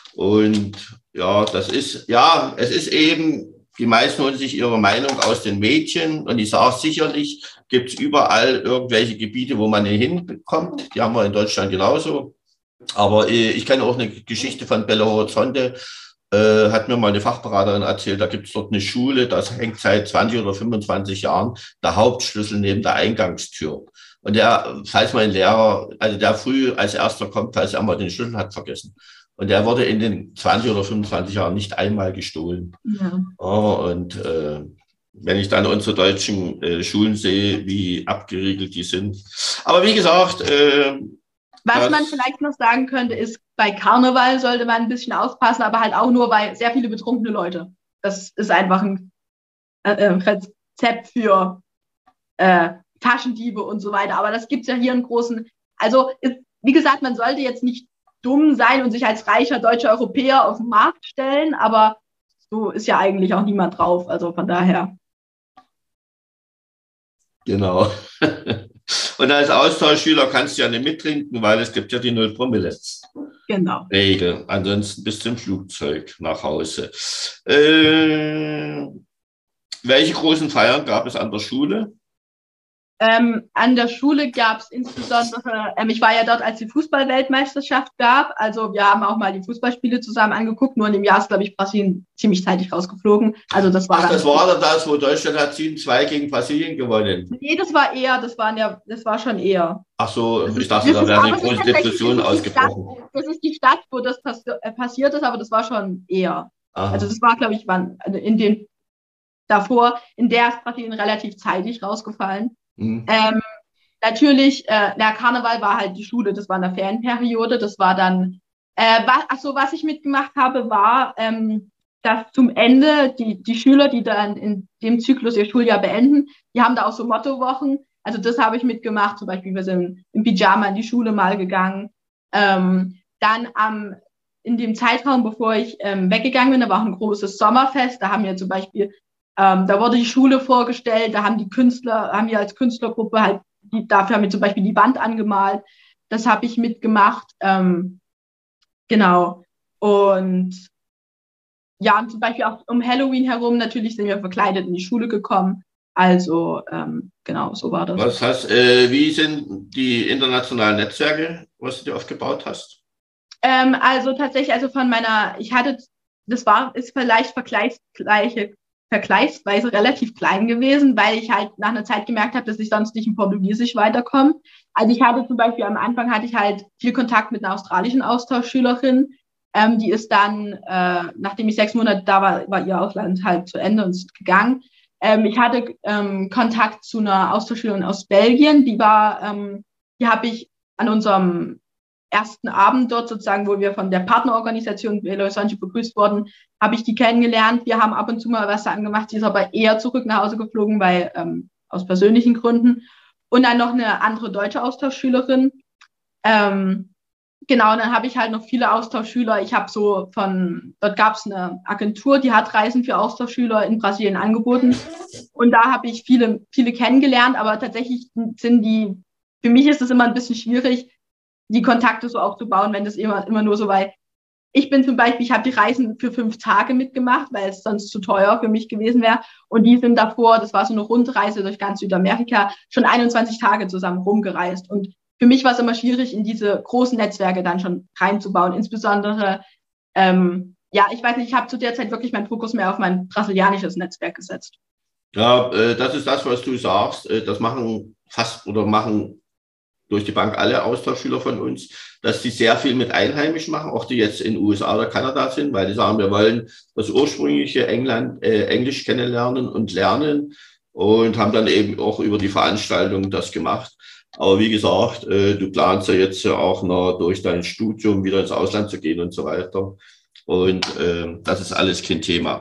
Und ja, es ist eben, die meisten holen sich ihre Meinung aus den Medien und ich sage sicherlich, gibt es überall irgendwelche Gebiete, wo man nicht hinkommt. Die haben wir in Deutschland genauso. Aber ich kenne auch eine Geschichte von Belo Horizonte, hat mir mal eine Fachberaterin erzählt, da gibt es dort eine Schule, das hängt seit 20 oder 25 Jahren der Hauptschlüssel neben der Eingangstür. Und falls mein Lehrer, also der früh als erster kommt, falls er mal den Schlüssel hat vergessen. Und der wurde in den 20 oder 25 Jahren nicht einmal gestohlen.
Ja.
Und wenn ich dann unsere deutschen Schulen sehe, wie abgeriegelt die sind. Aber wie gesagt,
was man vielleicht noch sagen könnte, ist, bei Karneval sollte man ein bisschen aufpassen, aber halt auch nur bei sehr viele betrunkene Leute. Das ist einfach ein Rezept für Taschendiebe und so weiter. Aber das gibt es ja hier einen großen, also wie gesagt, man sollte jetzt nicht dumm sein und sich als reicher deutscher Europäer auf den Markt stellen, aber so ist ja eigentlich auch niemand drauf. Also von daher.
Genau. Und als Austauschschüler kannst du ja nicht mittrinken, weil es gibt ja die 0 Promille.
Genau.
Regel. Ansonsten bist du im Flugzeug nach Hause. Welche großen Feiern gab es an der Schule?
An der Schule gab es insbesondere, ich war ja dort, als die Fußball-Weltmeisterschaft gab, also wir haben auch mal die Fußballspiele zusammen angeguckt, nur in dem Jahr ist, glaube ich, Brasilien ziemlich zeitig rausgeflogen. Also das war
das war dann das, wo Deutschland hat 7-2 gegen Brasilien gewonnen.
Nee, das war schon eher.
Ach so, ich dachte, da wäre eine große Depression ausgebrochen.
Das ist die Stadt, wo das passiert ist, aber das war schon eher.
Aha.
Also das war, glaube ich, davor, in der ist Brasilien relativ zeitig rausgefallen.
Mhm.
Natürlich, der Karneval war halt die Schule, das war in der Ferienperiode, das war dann, was ich mitgemacht habe, war, dass zum Ende die Schüler, die dann in dem Zyklus ihr Schuljahr beenden, die haben da auch so Mottowochen, also das habe ich mitgemacht, zum Beispiel wir sind im Pyjama in die Schule mal gegangen, dann in dem Zeitraum, bevor ich weggegangen bin, da war auch ein großes Sommerfest, da haben wir zum Beispiel da wurde die Schule vorgestellt, da haben wir als Künstlergruppe halt, dafür haben wir zum Beispiel die Wand angemalt. Das habe ich mitgemacht. Genau. Und ja, und zum Beispiel auch um Halloween herum, natürlich sind wir verkleidet in die Schule gekommen. Also, genau, so war das.
Was heißt, wie sind die internationalen Netzwerke, was du dir aufgebaut hast?
Also tatsächlich, also von meiner, ist vielleicht vergleichsgleiche vergleichsweise relativ klein gewesen, weil ich halt nach einer Zeit gemerkt habe, dass ich sonst nicht in Portugiesisch weiterkomme. Also ich hatte zum Beispiel am Anfang hatte ich halt viel Kontakt mit einer australischen Austauschschülerin. Die ist dann, nachdem ich 6 Monate da war ihr Ausland halt zu Ende und ist gegangen. Ich hatte Kontakt zu einer Austauschschülerin aus Belgien. Die habe ich an unserem ersten Abend dort sozusagen, wo wir von der Partnerorganisation Belo Horizonte begrüßt wurden, habe ich die kennengelernt. Wir haben ab und zu mal was gemacht. Sie ist aber eher zurück nach Hause geflogen, weil aus persönlichen Gründen. Und dann noch eine andere deutsche Austauschschülerin. Genau, und dann habe ich halt noch viele Austauschschüler. Dort gab es eine Agentur, die hat Reisen für Austauschschüler in Brasilien angeboten. Und da habe ich viele, viele kennengelernt, aber tatsächlich für mich ist es immer ein bisschen schwierig, die Kontakte so aufzubauen, wenn das immer nur so, weil ich habe die Reisen für 5 Tage mitgemacht, weil es sonst zu teuer für mich gewesen wäre. Und die sind davor, das war so eine Rundreise durch ganz Südamerika, schon 21 Tage zusammen rumgereist. Und für mich war es immer schwierig, in diese großen Netzwerke dann schon reinzubauen. Insbesondere, ich weiß nicht, ich habe zu der Zeit wirklich meinen Fokus mehr auf mein brasilianisches Netzwerk gesetzt.
Ja, das ist das, was du sagst. Das machen durch die Bank alle Austauschschüler von uns, dass die sehr viel mit Einheimischen machen, auch die jetzt in den USA oder Kanada sind, weil die sagen, wir wollen das ursprüngliche Englisch kennenlernen und lernen und haben dann eben auch über die Veranstaltung das gemacht. Aber wie gesagt, du planst ja jetzt auch noch durch dein Studium wieder ins Ausland zu gehen und so weiter. Und das ist alles kein Thema.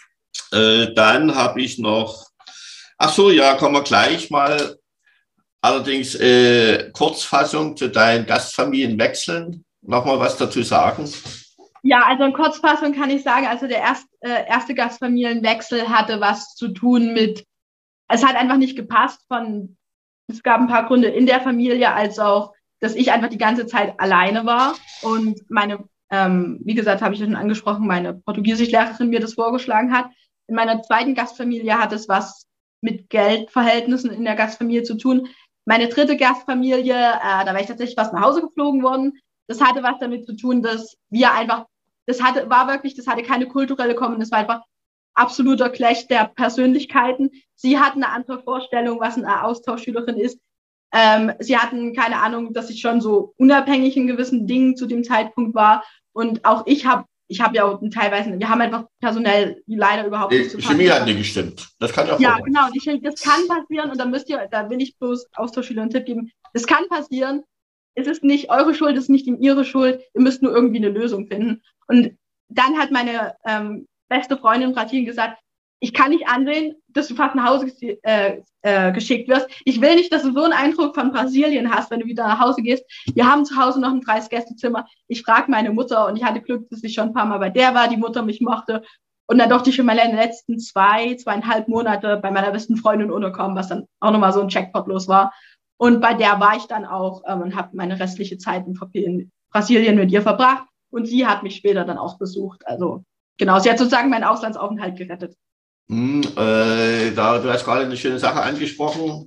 Dann habe ich noch, kommen wir gleich mal. Allerdings Kurzfassung zu deinen Gastfamilienwechseln. Nochmal was dazu sagen?
Ja, also in Kurzfassung kann ich sagen, also der erste Gastfamilienwechsel hatte was zu tun mit, es hat einfach nicht gepasst es gab ein paar Gründe in der Familie, als auch, dass ich einfach die ganze Zeit alleine war und wie gesagt, habe ich ja schon angesprochen, meine Portugiesischlehrerin mir das vorgeschlagen hat. In meiner zweiten Gastfamilie hat es was mit Geldverhältnissen in der Gastfamilie zu tun. Meine dritte Gastfamilie, da war ich tatsächlich fast nach Hause geflogen worden. Das hatte was damit zu tun, dass das hatte keine kulturelle Kommen, das war einfach absoluter Clash der Persönlichkeiten. Sie hatten eine andere Vorstellung, was eine Austauschschülerin ist. Sie hatten keine Ahnung, dass ich schon so unabhängig in gewissen Dingen zu dem Zeitpunkt war. Und auch ich habe ja auch teilweise, wir haben einfach personell leider überhaupt nicht zu passen.
Chemie hat nicht gestimmt. Das kann ja
vorkommen. Ja, genau. Das kann passieren und da will ich bloß Austauschschülern einen Tipp geben. Das kann passieren. Es ist nicht eure Schuld, es ist nicht ihre Schuld. Ihr müsst nur irgendwie eine Lösung finden. Und dann hat meine beste Freundin in Brasilien gesagt, ich kann nicht ansehen, dass du fast nach Hause geschickt wirst. Ich will nicht, dass du so einen Eindruck von Brasilien hast, wenn du wieder nach Hause gehst. Wir haben zu Hause noch ein 30-Gäste-Zimmer. Ich frage meine Mutter und ich hatte Glück, dass ich schon ein paar Mal bei der war, die Mutter mich mochte. Und dann durfte ich schon mal in den letzten 2,5 Monate bei meiner besten Freundin unterkommen, was dann auch nochmal so ein Jackpot los war. Und bei der war ich dann auch und habe meine restliche Zeit in Brasilien mit ihr verbracht. Und sie hat mich später dann auch besucht. Also genau, sie hat sozusagen meinen Auslandsaufenthalt gerettet.
Du hast gerade eine schöne Sache angesprochen,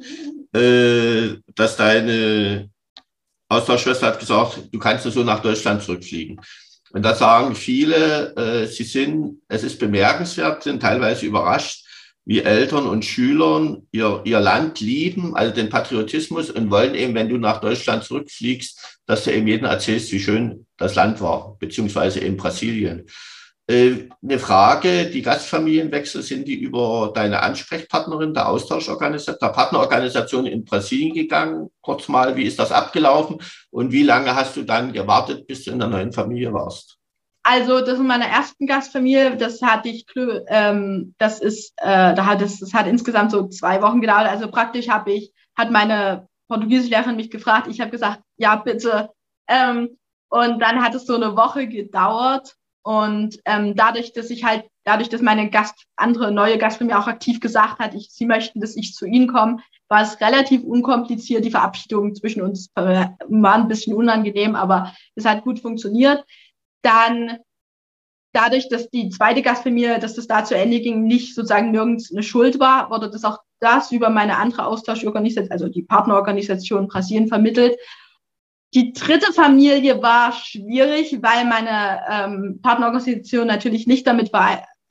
dass deine Austauschschwester hat gesagt, du kannst so nach Deutschland zurückfliegen. Und da sagen viele, es ist bemerkenswert, sind teilweise überrascht, wie Eltern und Schülern ihr Land lieben, also den Patriotismus, und wollen eben, wenn du nach Deutschland zurückfliegst, dass du eben jedem erzählst, wie schön das Land war, beziehungsweise in Brasilien. Eine Frage, die Gastfamilienwechsel, sind die über deine Ansprechpartnerin der Partnerorganisation in Brasilien gegangen? Kurz mal, wie ist das abgelaufen und wie lange hast du dann gewartet, bis du in der neuen Familie warst?
Also das in meiner ersten Gastfamilie, das hat insgesamt so 2 Wochen gedauert. Also praktisch hat meine Portugiesischlehrerin mich gefragt, ich habe gesagt, ja bitte. Und dann hat es so eine Woche gedauert. Und dadurch, dass meine neue Gastfamilie auch aktiv gesagt hat, sie möchten, dass ich zu ihnen komme, war es relativ unkompliziert. Die Verabschiedung zwischen uns war ein bisschen unangenehm, aber es hat gut funktioniert. Dann dadurch, dass die zweite Gastfamilie, dass das da zu Ende ging, nicht sozusagen nirgends eine Schuld war, wurde das über meine andere Austauschorganisation, also die Partnerorganisation Brasilien, vermittelt. Die dritte Familie war schwierig, weil meine Partnerorganisation natürlich nicht damit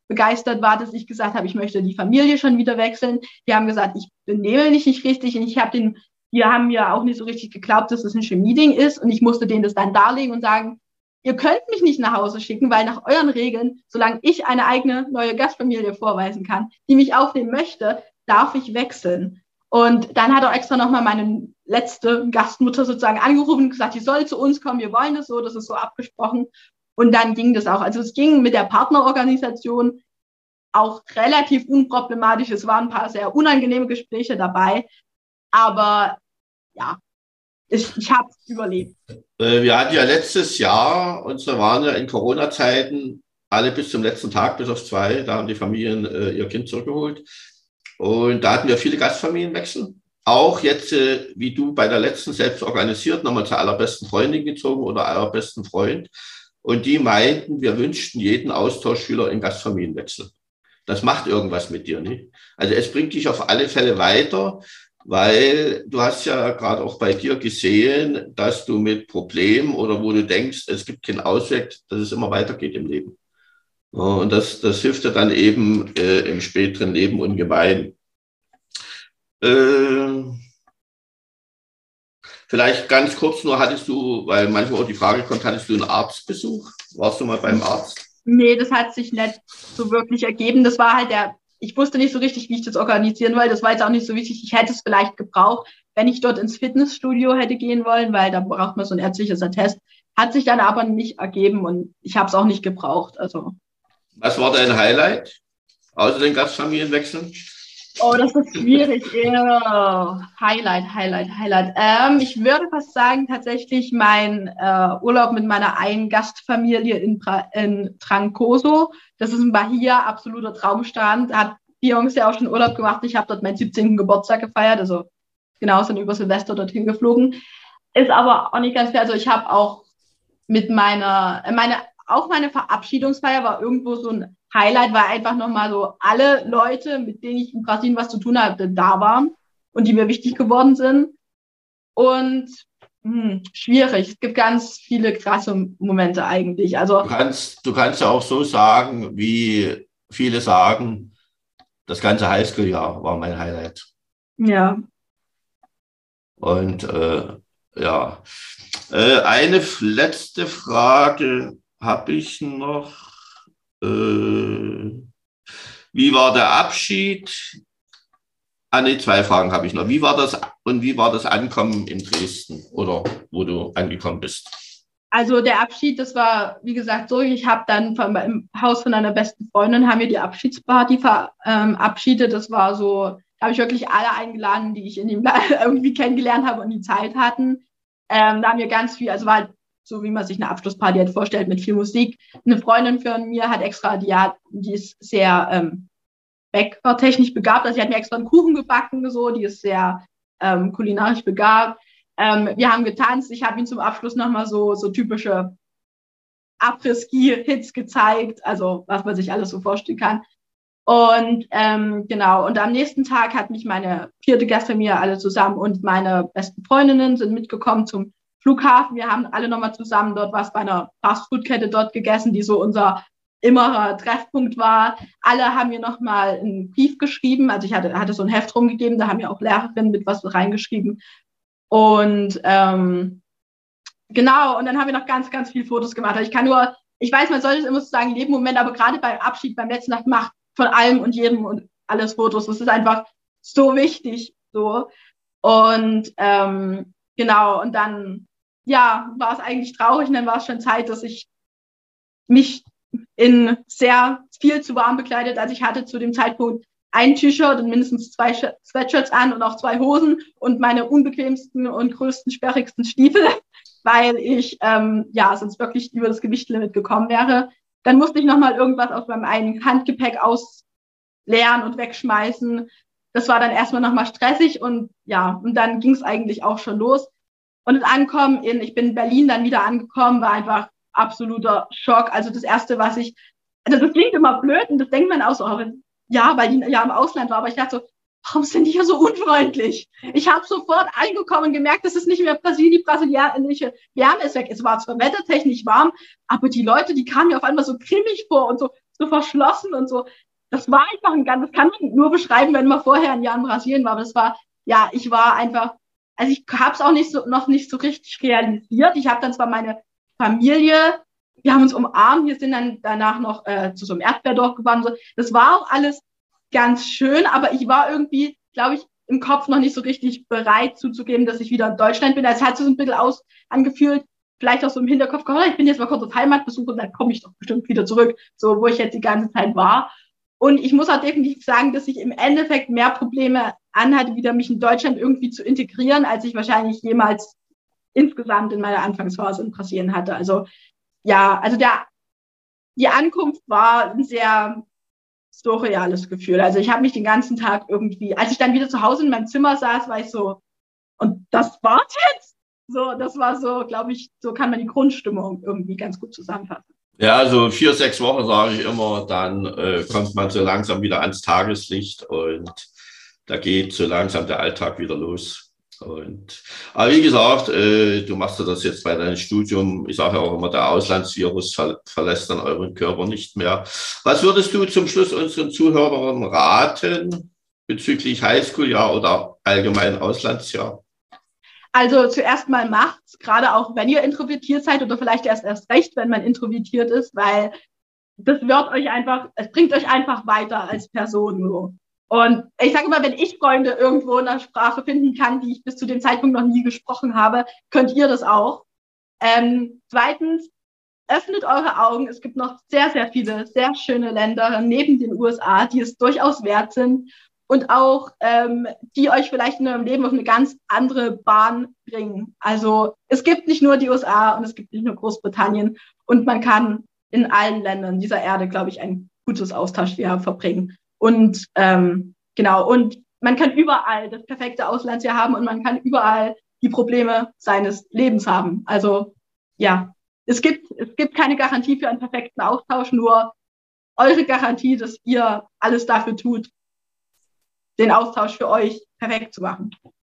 begeistert war, dass ich gesagt habe, ich möchte die Familie schon wieder wechseln. Die haben gesagt, ich benehme mich nicht richtig und die haben mir auch nicht so richtig geglaubt, dass es ein Chemie-Ding ist und ich musste denen das dann darlegen und sagen, ihr könnt mich nicht nach Hause schicken, weil nach euren Regeln, solange ich eine eigene neue Gastfamilie vorweisen kann, die mich aufnehmen möchte, darf ich wechseln. Und dann hat auch extra nochmal meine letzte Gastmutter sozusagen angerufen und gesagt, die soll zu uns kommen, wir wollen das ist so abgesprochen. Und dann ging das auch. Also es ging mit der Partnerorganisation auch relativ unproblematisch. Es waren ein paar sehr unangenehme Gespräche dabei, aber ja, ich habe es überlebt.
Wir hatten ja letztes Jahr, und wir waren ja in Corona-Zeiten alle bis zum letzten Tag, bis auf 2, da haben die Familien ihr Kind zurückgeholt. Und da hatten wir viele Gastfamilienwechsel. Auch jetzt, wie du bei der letzten selbst organisiert, nochmal zur allerbesten Freundin gezogen oder allerbesten Freund. Und die meinten, wir wünschten jeden Austauschschüler in Gastfamilienwechsel. Das macht irgendwas mit dir, nicht? Also es bringt dich auf alle Fälle weiter, weil du hast ja gerade auch bei dir gesehen, dass du mit Problemen oder wo du denkst, es gibt keinen Ausweg, dass es immer weitergeht im Leben. Und das hilft dir dann eben im späteren Leben ungemein. Vielleicht ganz kurz nur, hattest du, weil manchmal auch die Frage kommt, hattest du einen Arztbesuch? Warst du mal beim Arzt?
Nee, das hat sich nicht so wirklich ergeben. Das war halt ich wusste nicht so richtig, wie ich das organisieren wollte. Das war jetzt auch nicht so wichtig. Ich hätte es vielleicht gebraucht, wenn ich dort ins Fitnessstudio hätte gehen wollen, weil da braucht man so ein ärztliches Attest. Hat sich dann aber nicht ergeben und ich habe es auch nicht gebraucht. Also.
Was war dein Highlight außer den Gastfamilienwechseln?
Oh, das ist schwierig. Highlight. Ich würde fast sagen, tatsächlich mein Urlaub mit meiner einen Gastfamilie in Trancoso. Das ist in Bahia, absoluter Traumstrand. Hat die Jungs ja auch schon Urlaub gemacht. Ich habe dort meinen 17. Geburtstag gefeiert. Also genau, sind über Silvester dorthin geflogen. Ist aber auch nicht ganz fair. Also ich habe auch mit meine Verabschiedungsfeier war irgendwo so ein Highlight, weil einfach nochmal so alle Leute, mit denen ich in Brasilien was zu tun hatte, da waren und die mir wichtig geworden sind. Und schwierig. Es gibt ganz viele krasse Momente eigentlich. Also
du kannst ja auch so sagen, wie viele sagen, das ganze Highschool-Jahr war mein Highlight.
Ja.
Und ja, eine letzte Frage habe ich noch. Wie war der Abschied? 2 Fragen habe ich noch. Wie war das Ankommen in Dresden oder wo du angekommen bist?
Also der Abschied, das war, wie gesagt, so, ich habe dann im Haus von einer besten Freundin, haben wir die Abschiedsparty verabschiedet. Das war so, da habe ich wirklich alle eingeladen, die ich in dem irgendwie kennengelernt habe und die Zeit hatten. Da haben wir ganz viel, also war halt so, wie man sich eine Abschlussparty halt vorstellt, mit viel Musik. Eine Freundin von mir hat extra, die ist sehr bäckertechnisch begabt, also die hat mir extra einen Kuchen gebacken, so, die ist sehr kulinarisch begabt. Wir haben getanzt, ich habe ihm zum Abschluss nochmal so typische Après-Ski-Hits gezeigt, also was man sich alles so vorstellen kann. Und genau, und am nächsten Tag hat mich meine 4. Gastfamilie alle zusammen und meine besten Freundinnen sind mitgekommen zum Flughafen. Wir haben alle nochmal zusammen dort was bei einer Fastfood-Kette dort gegessen, die so unser immerer Treffpunkt war. Alle haben mir nochmal einen Brief geschrieben. Also ich hatte so ein Heft rumgegeben, da haben ja auch Lehrerinnen mit was reingeschrieben. Und genau, und dann haben wir noch ganz, ganz viele Fotos gemacht. Also ich weiß, man sollte es immer so sagen, leben im Moment, aber gerade beim Abschied, beim letzten Nacht macht von allem und jedem und alles Fotos. Das ist einfach so wichtig. So. Und genau, und dann war es eigentlich traurig und dann war es schon Zeit, dass ich mich in sehr viel zu warm bekleidet. Also ich hatte zu dem Zeitpunkt ein T-Shirt und mindestens 2 Sweatshirts an und auch 2 Hosen und meine unbequemsten und größten, sperrigsten Stiefel, weil ich sonst wirklich über das Gewichtslimit gekommen wäre. Dann musste ich nochmal irgendwas aus meinem eigenen Handgepäck ausleeren und wegschmeißen. Das war dann erstmal nochmal stressig und dann ging es eigentlich auch schon los. Und das Ankommen ich bin in Berlin dann wieder angekommen, war einfach absoluter Schock. Also das Erste, das klingt immer blöd und das denkt man auch so, weil die ja im Ausland war, aber ich dachte so, warum sind die hier so unfreundlich? Ich habe sofort angekommen und gemerkt, dass es nicht mehr die brasilianische Wärme ist weg. Es war zwar wettertechnisch warm, aber die Leute, die kamen mir auf einmal so grimmig vor und so so verschlossen und so. Das war einfach das kann man nur beschreiben, wenn man vorher ein Jahr in Brasilien war. Aber das war, ja, ich war einfach, also ich habe es auch noch nicht so richtig realisiert. Ich habe dann zwar meine Familie, wir haben uns umarmt, wir sind dann danach noch zu so einem Erdbeerdorf gefahren. So. Das war auch alles ganz schön, aber ich war irgendwie, glaube ich, im Kopf noch nicht so richtig bereit zuzugeben, dass ich wieder in Deutschland bin. Es hat sich so ein bisschen angefühlt, vielleicht auch so im Hinterkopf, ich bin jetzt mal kurz auf Heimatbesuch und dann komme ich doch bestimmt wieder zurück, so wo ich jetzt die ganze Zeit war. Und ich muss auch definitiv sagen, dass ich im Endeffekt mehr Probleme anhatte, wieder mich in Deutschland irgendwie zu integrieren, als ich wahrscheinlich jemals insgesamt in meiner Anfangsphase in Brasilien hatte. Also ja, also die Ankunft war ein sehr surreales Gefühl. Also ich habe mich den ganzen Tag irgendwie, als ich dann wieder zu Hause in meinem Zimmer saß, war ich so, und das war's jetzt? So, das war so, glaube ich, so kann man die Grundstimmung irgendwie ganz gut zusammenfassen.
Ja, so 4, 6 Wochen sage ich immer, dann kommt man so langsam wieder ans Tageslicht und da geht so langsam der Alltag wieder los. Aber wie gesagt, du machst ja das jetzt bei deinem Studium. Ich sage ja auch immer, der Auslandsvirus verlässt dann euren Körper nicht mehr. Was würdest du zum Schluss unseren Zuhörern raten bezüglich Highschool-Jahr oder allgemein Auslandsjahr?
Also zuerst mal macht's, gerade auch wenn ihr introvertiert seid oder vielleicht erst recht, wenn man introvertiert ist, weil es bringt euch einfach weiter als Person so. Und ich sage immer, wenn ich Freunde irgendwo in der Sprache finden kann, die ich bis zu dem Zeitpunkt noch nie gesprochen habe, könnt ihr das auch. Zweitens, öffnet eure Augen. Es gibt noch sehr, sehr viele sehr schöne Länder neben den USA, die es durchaus wert sind und auch die euch vielleicht in eurem Leben auf eine ganz andere Bahn bringen. Also es gibt nicht nur die USA und es gibt nicht nur Großbritannien und man kann in allen Ländern dieser Erde, glaube ich, ein gutes Austauschjahr verbringen. Und genau, und man kann überall das perfekte Auslandsjahr haben und man kann überall die Probleme seines Lebens haben. Also ja, es gibt keine Garantie für einen perfekten Austausch, nur eure Garantie, dass ihr alles dafür tut, den Austausch für euch perfekt zu machen.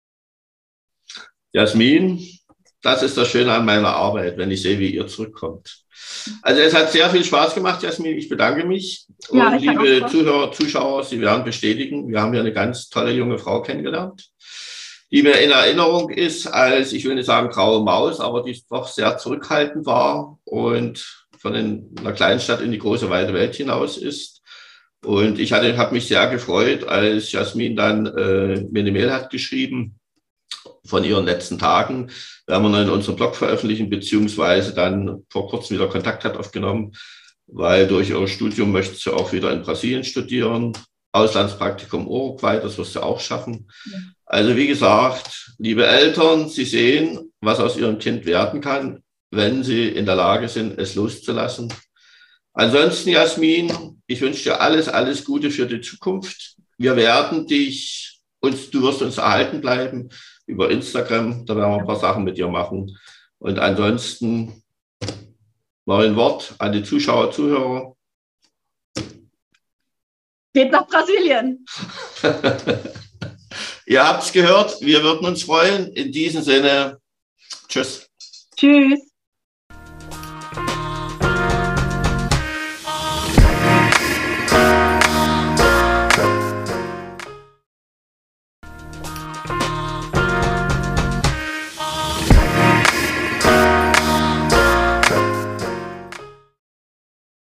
Jasmin, das ist das Schöne an meiner Arbeit, wenn ich sehe, wie ihr zurückkommt. Also es hat sehr viel Spaß gemacht, Jasmin. Ich bedanke mich.
Ja,
und liebe Zuhörer, Zuschauer, Sie werden bestätigen, wir haben hier eine ganz tolle junge Frau kennengelernt, die mir in Erinnerung ist als, ich will nicht sagen graue Maus, aber die doch sehr zurückhaltend war und von einer kleinen Stadt in die große, weite Welt hinaus ist. Und ich habe mich sehr gefreut, als Jasmin dann mir eine Mail hat geschrieben von ihren letzten Tagen. Werden wir noch in unserem Blog veröffentlichen, beziehungsweise dann vor kurzem wieder Kontakt hat aufgenommen, weil durch ihr Studium möchte sie auch wieder in Brasilien studieren. Auslandspraktikum Uruguay, das wirst du auch schaffen. Ja. Also wie gesagt, liebe Eltern, Sie sehen, was aus Ihrem Kind werden kann, wenn Sie in der Lage sind, es loszulassen. Ansonsten, Jasmin, ich wünsche dir alles Gute für die Zukunft. Wir werden du wirst uns erhalten bleiben über Instagram, da werden wir ein paar Sachen mit dir machen. Und ansonsten noch ein Wort an die Zuschauer, Zuhörer.
Geht nach Brasilien.
Ihr habt es gehört, wir würden uns freuen. In diesem Sinne, tschüss.
Tschüss.